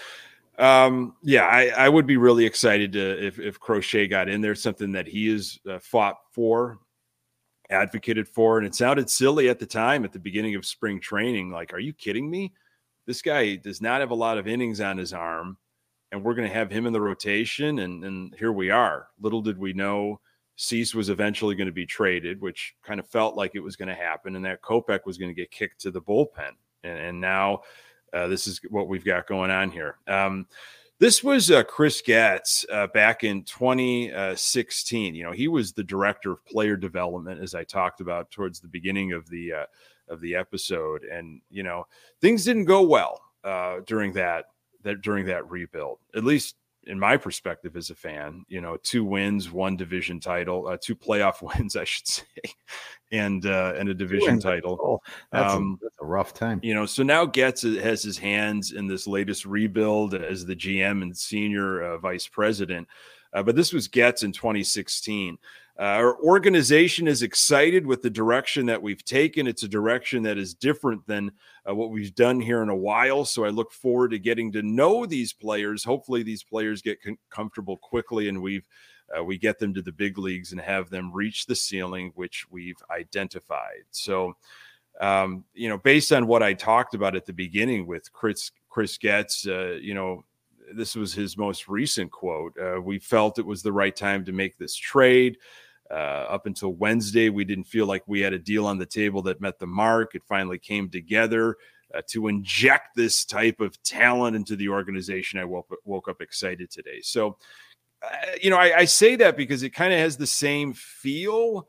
I would be really excited if Crochet got in there, something that he has fought for, advocated for. And it sounded silly at the time at the beginning of spring training. Like, are you kidding me? This guy does not have a lot of innings on his arm, and we're going to have him in the rotation. And here we are. Little did we know Cease was eventually going to be traded, which kind of felt like it was going to happen, and that Kopech was going to get kicked to the bullpen. And now this is what we've got going on here. This was Chris Getz back in 2016. He was the director of player development, as I talked about towards the beginning of the episode. And, things didn't go well during that rebuild, at least in my perspective as a fan, 2 wins, 1 division title, 2 playoff wins, I should say, and a division title. Oh, that's a rough time. So now Getz has his hands in this latest rebuild as the GM and senior vice president. But this was Getz in 2016. Our organization is excited with the direction that we've taken. It's a direction that is different than what we've done here in a while. So I look forward to getting to know these players. Hopefully these players get comfortable quickly, and we get them to the big leagues and have them reach the ceiling, which we've identified. So, based on what I talked about at the beginning with Chris Getz, this was his most recent quote. We felt it was the right time to make this trade. Up until Wednesday, we didn't feel like we had a deal on the table that met the mark. It finally came together to inject this type of talent into the organization. I woke up excited today. So, I say that because it kind of has the same feel.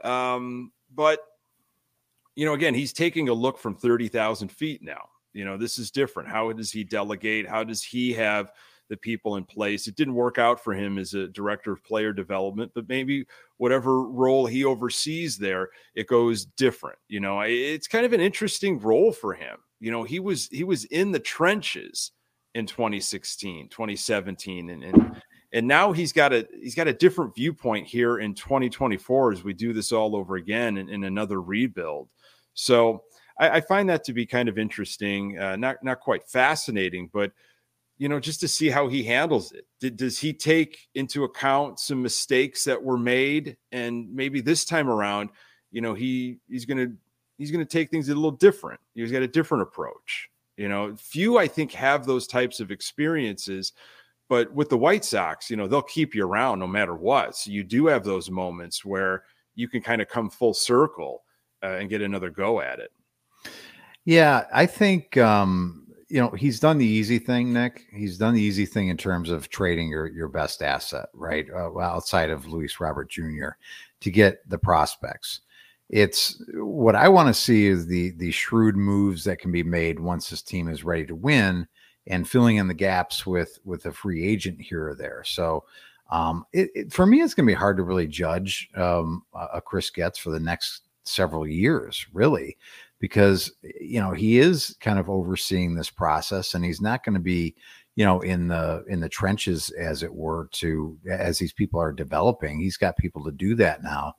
But, again, he's taking a look from 30,000 feet now. This is different. How does he delegate? How does he have the people in place? It didn't work out for him as a director of player development, but maybe whatever role he oversees there, it goes different. It's kind of an interesting role for him. He was in the trenches in 2016, 2017, and now he's got a different viewpoint here in 2024 as we do this all over again in another rebuild. So I find that to be kind of interesting, not quite fascinating, but just to see how he handles it. Does he take into account some mistakes that were made, and maybe this time around, he's going to take things a little different. He's got a different approach. Few I think have those types of experiences, but with the White Sox, they'll keep you around no matter what. So you do have those moments where you can kind of come full circle and get another go at it. Yeah, I think, he's done the easy thing, Nick. He's done the easy thing in terms of trading your best asset, right? Outside of Luis Robert Jr. to get the prospects. It's what I want to see is the shrewd moves that can be made once this team is ready to win, and filling in the gaps with a free agent here or there. So for me, it's going to be hard to really judge a Chris Getz for the next several years, really, because he is kind of overseeing this process, and he's not going to be in the trenches, as it were, as these people are developing. He's got people to do that now.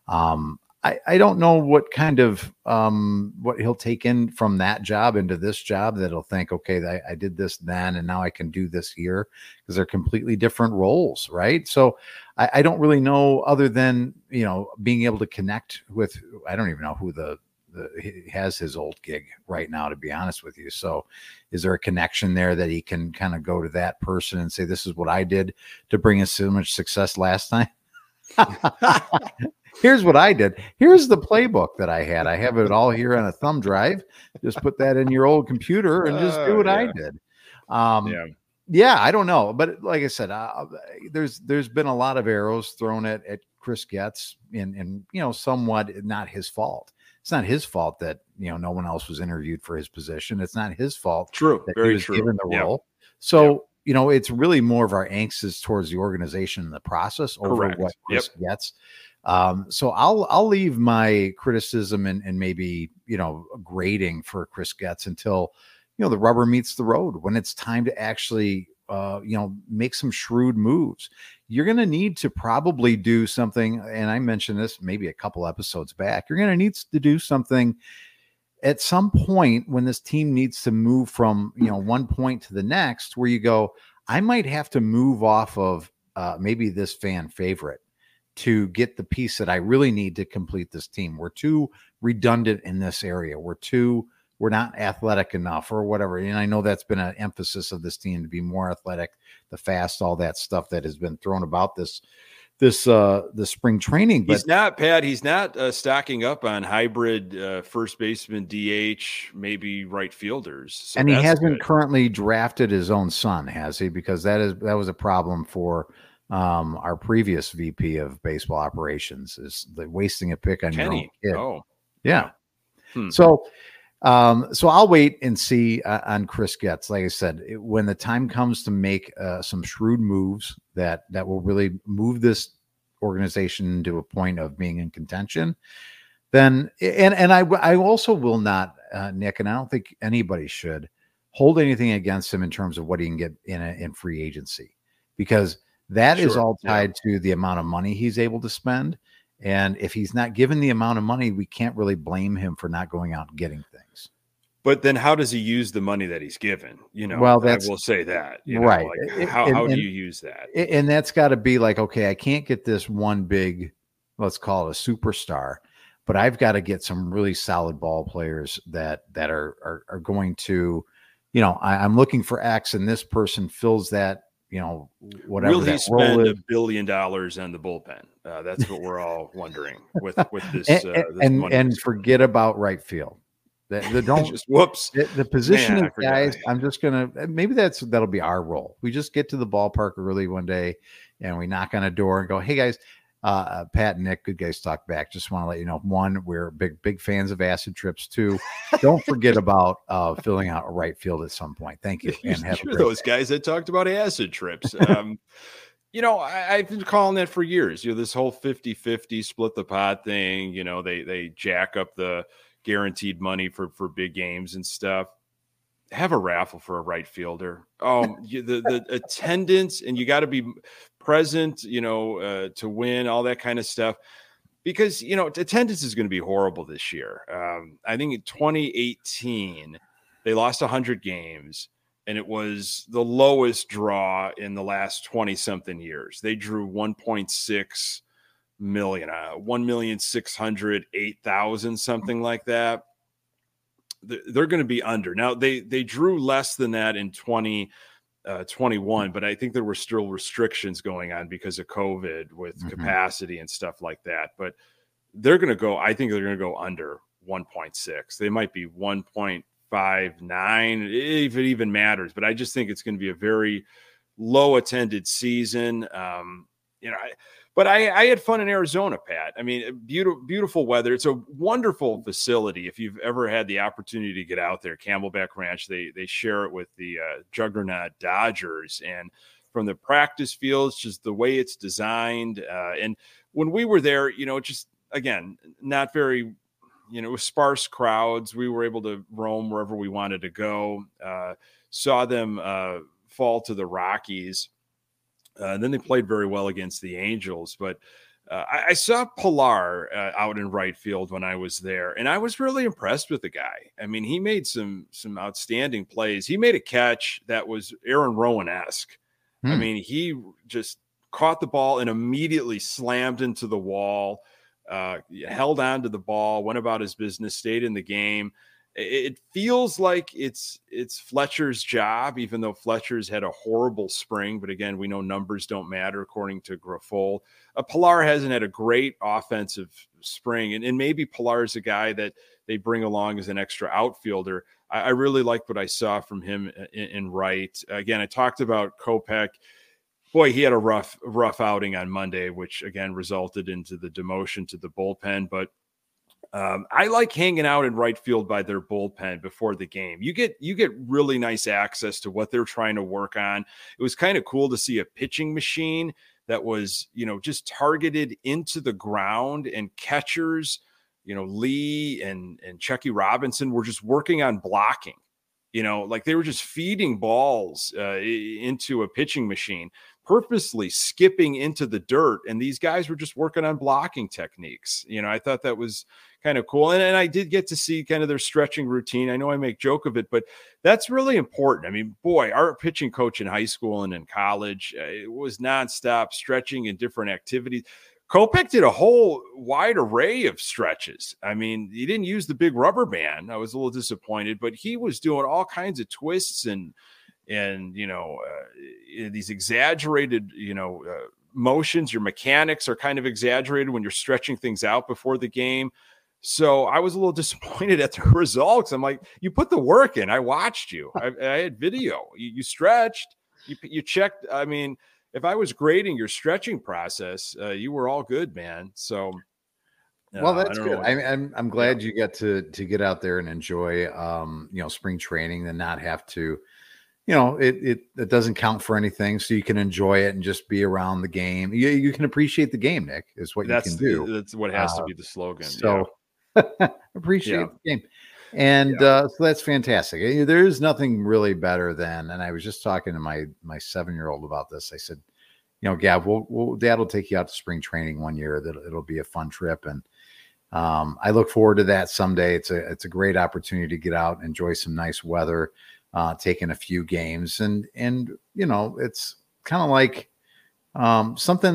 I don't know what kind of what he'll take in from that job into this job that he'll think, okay, I did this then, and now I can do this here, because they're completely different roles, right? So I don't really know, other than being able to connect with. I don't even know who he has his old gig right now, to be honest with you. So is there a connection there that he can kind of go to that person and say, this is what I did to bring us so much success last time? Here's what I did. Here's the playbook that I had. I have it all here on a thumb drive. Just put that in your old computer and just do what I did. Yeah, I don't know. But like I said, there's been a lot of arrows thrown at Chris Getz, and somewhat not his fault. It's not his fault that no one else was interviewed for his position. It's not his fault. True, that very he was true. Given the role. So it's really more of our angst is towards the organization and the process over what Chris Getz. So I'll leave my criticism and maybe grading for Chris Getz until the rubber meets the road, when it's time to actually make some shrewd moves. You're going to need to probably do something, and I mentioned this maybe a couple episodes back. You're going to need to do something at some point when this team needs to move from one point to the next, where you go, I might have to move off of maybe this fan favorite to get the piece that I really need to complete this team. We're too redundant in this area. We're not athletic enough, or whatever. And I know that's been an emphasis of this team, to be more athletic, the fast, all that stuff that has been thrown about this spring training. But he's not, Pat. He's not stocking up on hybrid first baseman, DH, maybe right fielders. So and he hasn't currently drafted his own son, has he? Because that was a problem for our previous VP of baseball operations, is the wasting a pick on Kenny. your own kid. Oh, yeah. So So I'll wait and see on Chris Getz. Like I said, when the time comes to make some shrewd moves that will really move this organization to a point of being in contention, then and I also will not, Nick, and I don't think anybody should hold anything against him in terms of what he can get in free agency, because that is all tied to the amount of money he's able to spend. And if he's not given the amount of money, we can't really blame him for not going out and getting things. But then how does he use the money that he's given? Well, I will say that. Right. Like how do you use that? And that's got to be like, okay, I can't get this one big, let's call it a superstar, but I've got to get some really solid ball players that are going to, I'm looking for X, and this person fills that, whatever. Will he spend $1 billion on the bullpen? That's what we're all wondering with this. And forget about right field. Don't just whoops. The position of guys. I'm just maybe that'll be our role. We just get to the ballpark early one day, and we knock on a door and go, "Hey guys, Pat and Nick, Good Guys Talk Back. Just want to let you know, one, we're big fans of acid trips. Two, don't forget about filling out a right field at some point. Thank you." And have you're those guys that talked about acid trips. I've been calling that for years. This whole 50-50 split the pot thing. They jack up the guaranteed money for big games and stuff. Have a raffle for a right fielder. The attendance, and you got to be present, to win, all that kind of stuff, because, attendance is going to be horrible this year. I think in 2018, they lost 100 games, and it was the lowest draw in the last 20 something years. They drew 1.6 million, 1,608,000, something like that. They're going to be under. Now they drew less than that in 2021, but I think there were still restrictions going on because of COVID with capacity and stuff like that. But I think they're going to go under 1.6. They might be 1.59 if it even matters, but I just think it's going to be a very low attended season. But I had fun in Arizona, Pat. I mean, beautiful weather. It's a wonderful facility. If you've ever had the opportunity to get out there, Camelback Ranch, they share it with the juggernaut Dodgers. And from the practice fields, just the way it's designed. And when we were there, just, again, not very, with sparse crowds. We were able to roam wherever we wanted to go. Saw them fall to the Rockies. Then they played very well against the Angels, but I saw Pilar out in right field when I was there, and I was really impressed with the guy. I mean, he made some outstanding plays. He made a catch that was Aaron Rowan-esque. I mean, he just caught the ball and immediately slammed into the wall, held on to the ball, went about his business, stayed in the game. It feels like it's Fletcher's job, even though Fletcher's had a horrible spring. But again, we know numbers don't matter, according to Grifol. Pilar hasn't had a great offensive spring, and maybe Pilar is a guy that they bring along as an extra outfielder. I really liked what I saw from him in right. Again, I talked about Kopech. Boy, he had a rough outing on Monday, which again resulted into the demotion to the bullpen. But I like hanging out in right field by their bullpen before the game. You get really nice access to what they're trying to work on. It was kind of cool to see a pitching machine that was, just targeted into the ground, and catchers, Lee and Chucky Robinson were just working on blocking. Like they were just feeding balls into a pitching machine, purposely skipping into the dirt. And these guys were just working on blocking techniques. I thought that was kind of cool. And I did get to see kind of their stretching routine. I know I make joke of it, but that's really important. I mean, boy, our pitching coach in high school and in college, it was nonstop stretching and different activities. Kopech did a whole wide array of stretches. I mean, he didn't use the big rubber band. I was a little disappointed, but he was doing all kinds of twists and these exaggerated, motions. Your mechanics are kind of exaggerated when you're stretching things out before the game. So I was a little disappointed at the results. I'm like, you put the work in. I watched you. I had video. You stretched. You checked. I mean, if I was grading your stretching process, you were all good, man. So Well, I that's don't good. know. I'm glad you got to get out there and enjoy spring training and not have to, it doesn't count for anything, so you can enjoy it and just be around the game. You can appreciate the game, Nick, is what you can do. That's what has to be the slogan. So appreciate Yeah. the game. And so that's fantastic. There's nothing really better than, and I was just talking to my 7-year-old about this. I said, Gav, Dad will take you out to spring training one year. It'll be a fun trip, and I look forward to that someday. It's a great opportunity to get out, enjoy some nice weather, taking a few games, and it's kind of like something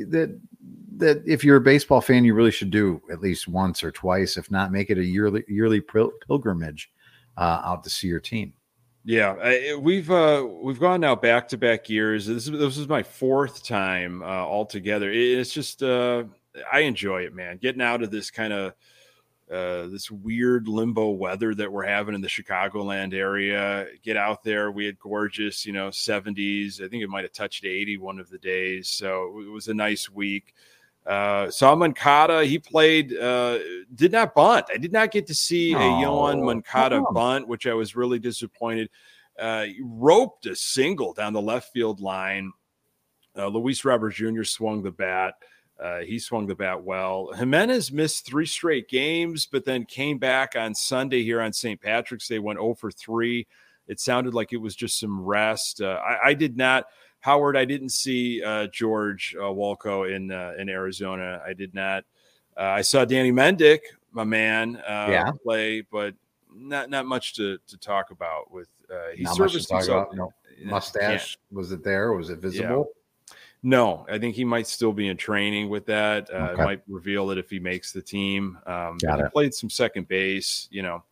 that if you're a baseball fan, you really should do at least once or twice, if not make it a yearly pilgrimage out to see your team. Yeah, we've gone now back-to-back years. This is my 4th time altogether. It's just I enjoy it, man. Getting out of this kind of this weird limbo weather that we're having in the Chicagoland area. Get out there. We had gorgeous, 70s. I think it might have touched 80 one of the days. So it was a nice week. Saw Moncada. He played, did not bunt. I did not get to see a Yoan Moncada bunt, which I was really disappointed. He roped a single down the left field line. Luis Robert Jr. swung the bat. He swung the bat well. Jimenez missed 3 straight games, but then came back on Sunday here on St. Patrick's Day, went 0 for 3. It sounded like it was just some rest. I did not. Howard, I didn't see George Walco in Arizona. I did not. I saw Danny Mendick, my man, play, but not much to talk about. With he serviced himself. Mustache, was it there? Was it visible? Yeah. No, I think he might still be in training with that. Okay. Might reveal it if he makes the team. He played some second base.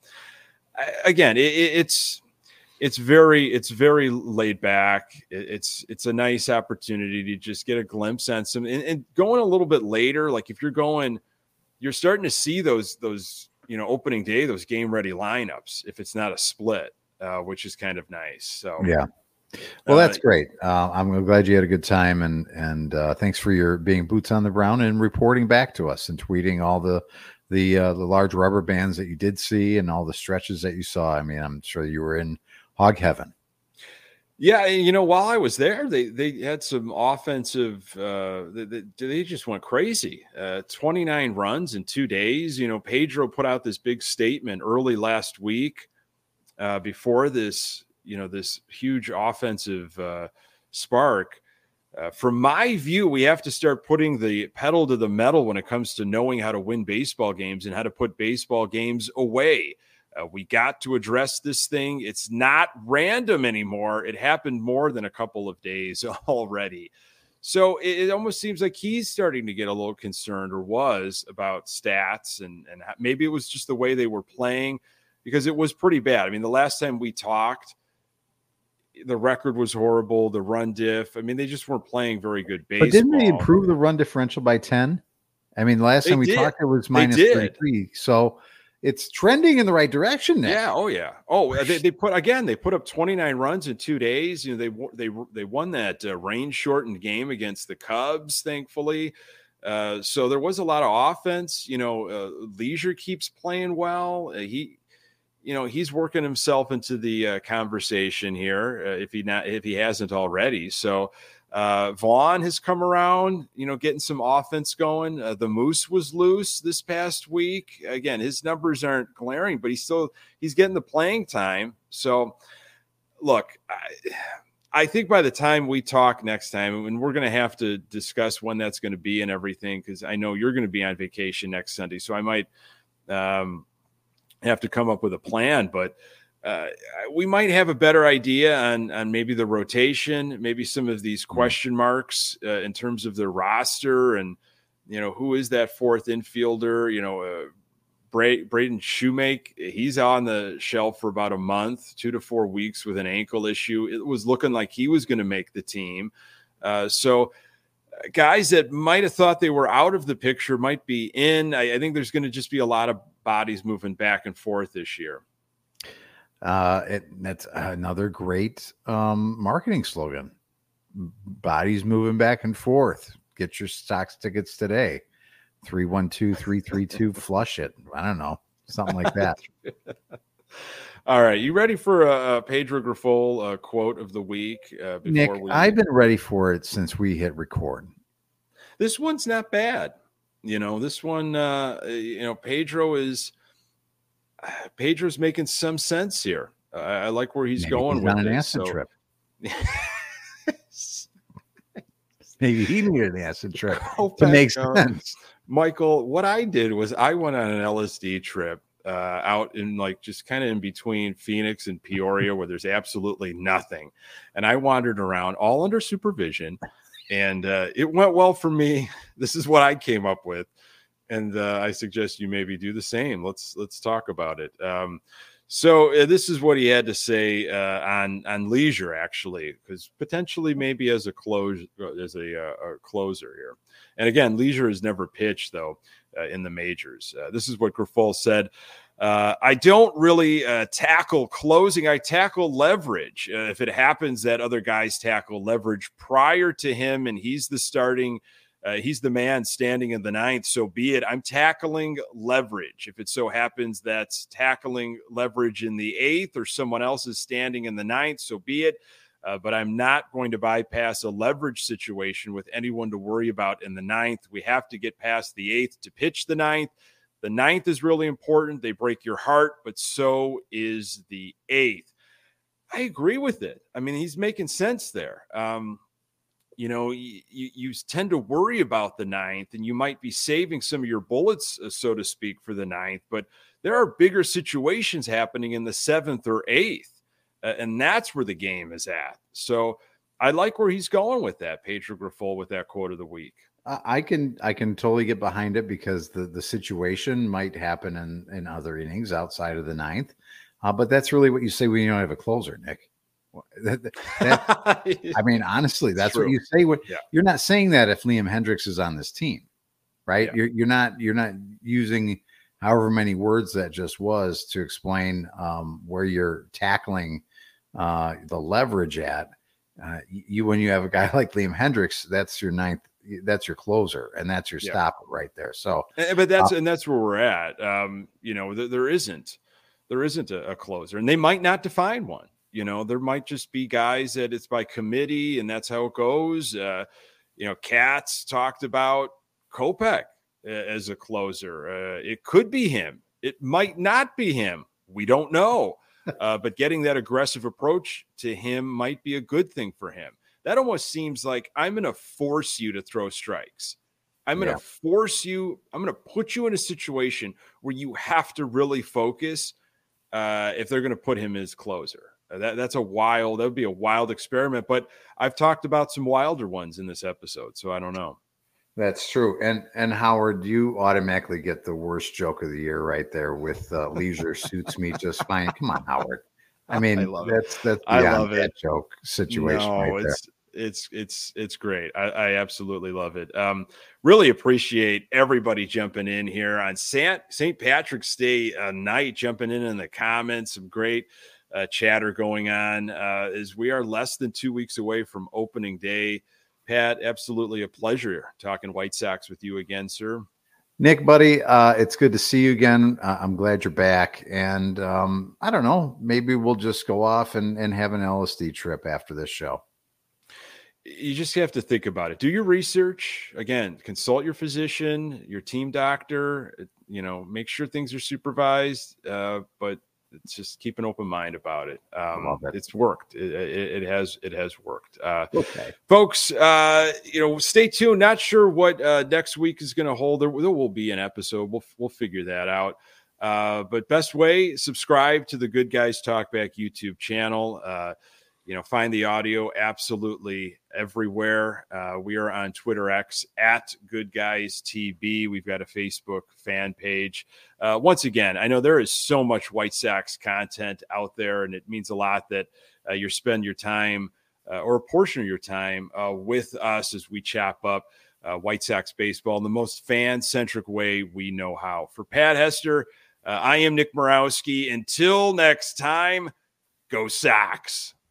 Again, it's very laid back. It's a nice opportunity to just get a glimpse on some and going a little bit later. Like if you're starting to see those opening day, those game ready lineups. If it's not a split, which is kind of nice. So yeah. Well, that's great. I'm glad you had a good time, and thanks for your being boots on the ground and reporting back to us and tweeting all the large rubber bands that you did see and all the stretches that you saw. I mean, I'm sure you were in hog heaven. Yeah, while I was there, they had some offensive. They just went crazy. 29 runs in 2 days. Pedro put out this big statement early last week before this. This huge offensive spark. From my view, we have to start putting the pedal to the metal when it comes to knowing how to win baseball games and how to put baseball games away. We got to address this thing. It's not random anymore. It happened more than a couple of days already. So it almost seems like he's starting to get a little concerned, or was, about stats, and maybe it was just the way they were playing, because it was pretty bad. I mean, the last time we talked, the record was horrible. The run diff. I mean, they just weren't playing very good baseball. But didn't they improve the run differential by 10? I mean, last time we talked, it was minus 33. So it's trending in the right direction now. Yeah. Oh, yeah. Oh, they put up 29 runs in 2 days. They won that rain shortened game against the Cubs, thankfully. So there was a lot of offense. Leisure keeps playing well. He's working himself into the conversation here, if he hasn't already. So Vaughn has come around, getting some offense going. The Moose was loose this past week. Again, his numbers aren't glaring, but he's getting the playing time. So look, I think by the time we talk next time, and we're going to have to discuss when that's going to be and everything, because I know you're going to be on vacation next Sunday, so I might have to come up with a plan, but we might have a better idea on maybe the rotation, maybe some of these question marks in terms of their roster, and who is that fourth infielder? Braden Shoemake, he's on the shelf for about a month, 2 to 4 weeks with an ankle issue. It was looking like he was going to make the team. So guys that might have thought they were out of the picture might be in. I think there's going to just be a lot of bodies moving back and forth this year. That's another great marketing slogan. Bodies moving back and forth. Get your Sox tickets today. 312-332 flush it. I don't know, something like that. All right, you ready for a Pedro Grifol quote of the week? Nick, I've been ready for it since we hit record. This one's not bad. This one, Pedro's making some sense here. I like where he's going he's with on an this, acid trip. Maybe he needed an acid trip to make sense. Michael, what I did was I went on an LSD trip out in just kind of in between Phoenix and Peoria where there's absolutely nothing. And I wandered around all under supervision, and it went well for me. This is what I came up with. And I suggest you maybe do the same. Let's talk about it. So this is what he had to say on Leisure, actually, because potentially maybe as a closer here. And again, Leisure has never pitched though in the majors. This is what Grifol said. I don't really tackle closing. I tackle leverage. If it happens that other guys tackle leverage prior to him, and he's the man standing in the ninth, so be it. I'm tackling leverage. If it so happens that's tackling leverage in the eighth or someone else is standing in the ninth, so be it. But I'm not going to bypass a leverage situation with anyone to worry about in the ninth. We have to get past the eighth to pitch the ninth. The ninth is really important. They break your heart, but so is the eighth. I agree with it. I mean, he's making sense there. You tend to worry about the ninth, and you might be saving some of your bullets, so to speak, for the ninth. But there are bigger situations happening in the seventh or eighth, and that's where the game is at. So I like where he's going with that, Pedro Grifol, with that quote of the week. I can totally get behind it because the situation might happen in other innings outside of the ninth. But that's really what you say when you don't have a closer, Nick. I mean, honestly, that's what you say. You're not saying that if Liam Hendriks is on this team, right? Yeah. You're not using however many words that just was to explain where you're tackling the leverage at. When you have a guy like Liam Hendriks, that's your ninth. That's your closer, and that's your stopper right there. So, but that's where we're at. There isn't a closer, and they might not define one. There might just be guys that it's by committee, and that's how it goes. Katz talked about Kopech as a closer. It could be him. It might not be him. We don't know. But getting that aggressive approach to him might be a good thing for him. That almost seems like I'm going to force you to throw strikes. I'm going to force you. I'm going to put you in a situation where you have to really focus if they're going to put him as closer. That would be a wild experiment, but I've talked about some wilder ones in this episode, so I don't know. That's true. And Howard, you automatically get the worst joke of the year right there with Leisure suits me just fine. Come on, Howard. I mean, that's beyond that joke situation. No, right it's great. I absolutely love it. Really appreciate everybody jumping in here on St. Patrick's Day night, jumping in the comments. Some great chatter going on as we are less than 2 weeks away from opening day. Pat, absolutely a pleasure talking White Sox with you again, sir. Nick, buddy, it's good to see you again. I'm glad you're back. And I don't know, maybe we'll just go off and have an LSD trip after this show. You just have to think about it. Do your research. Again, consult your physician, your team doctor, make sure things are supervised. But it's just keep an open mind about it. It's worked. It has worked. Okay, folks, stay tuned. Not sure what next week is going to hold. There will be an episode. We'll figure that out. But best way, subscribe to the Good Guys Talk Back YouTube channel. Find the audio absolutely everywhere. We are on Twitter X at Good Guys TB. We've got a Facebook fan page. Once again, I know there is so much White Sox content out there, and it means a lot that you spend your time or a portion of your time with us as we chop up White Sox baseball in the most fan-centric way we know how. For Pat Hester, I am Nick Morawski. Until next time, go Sox.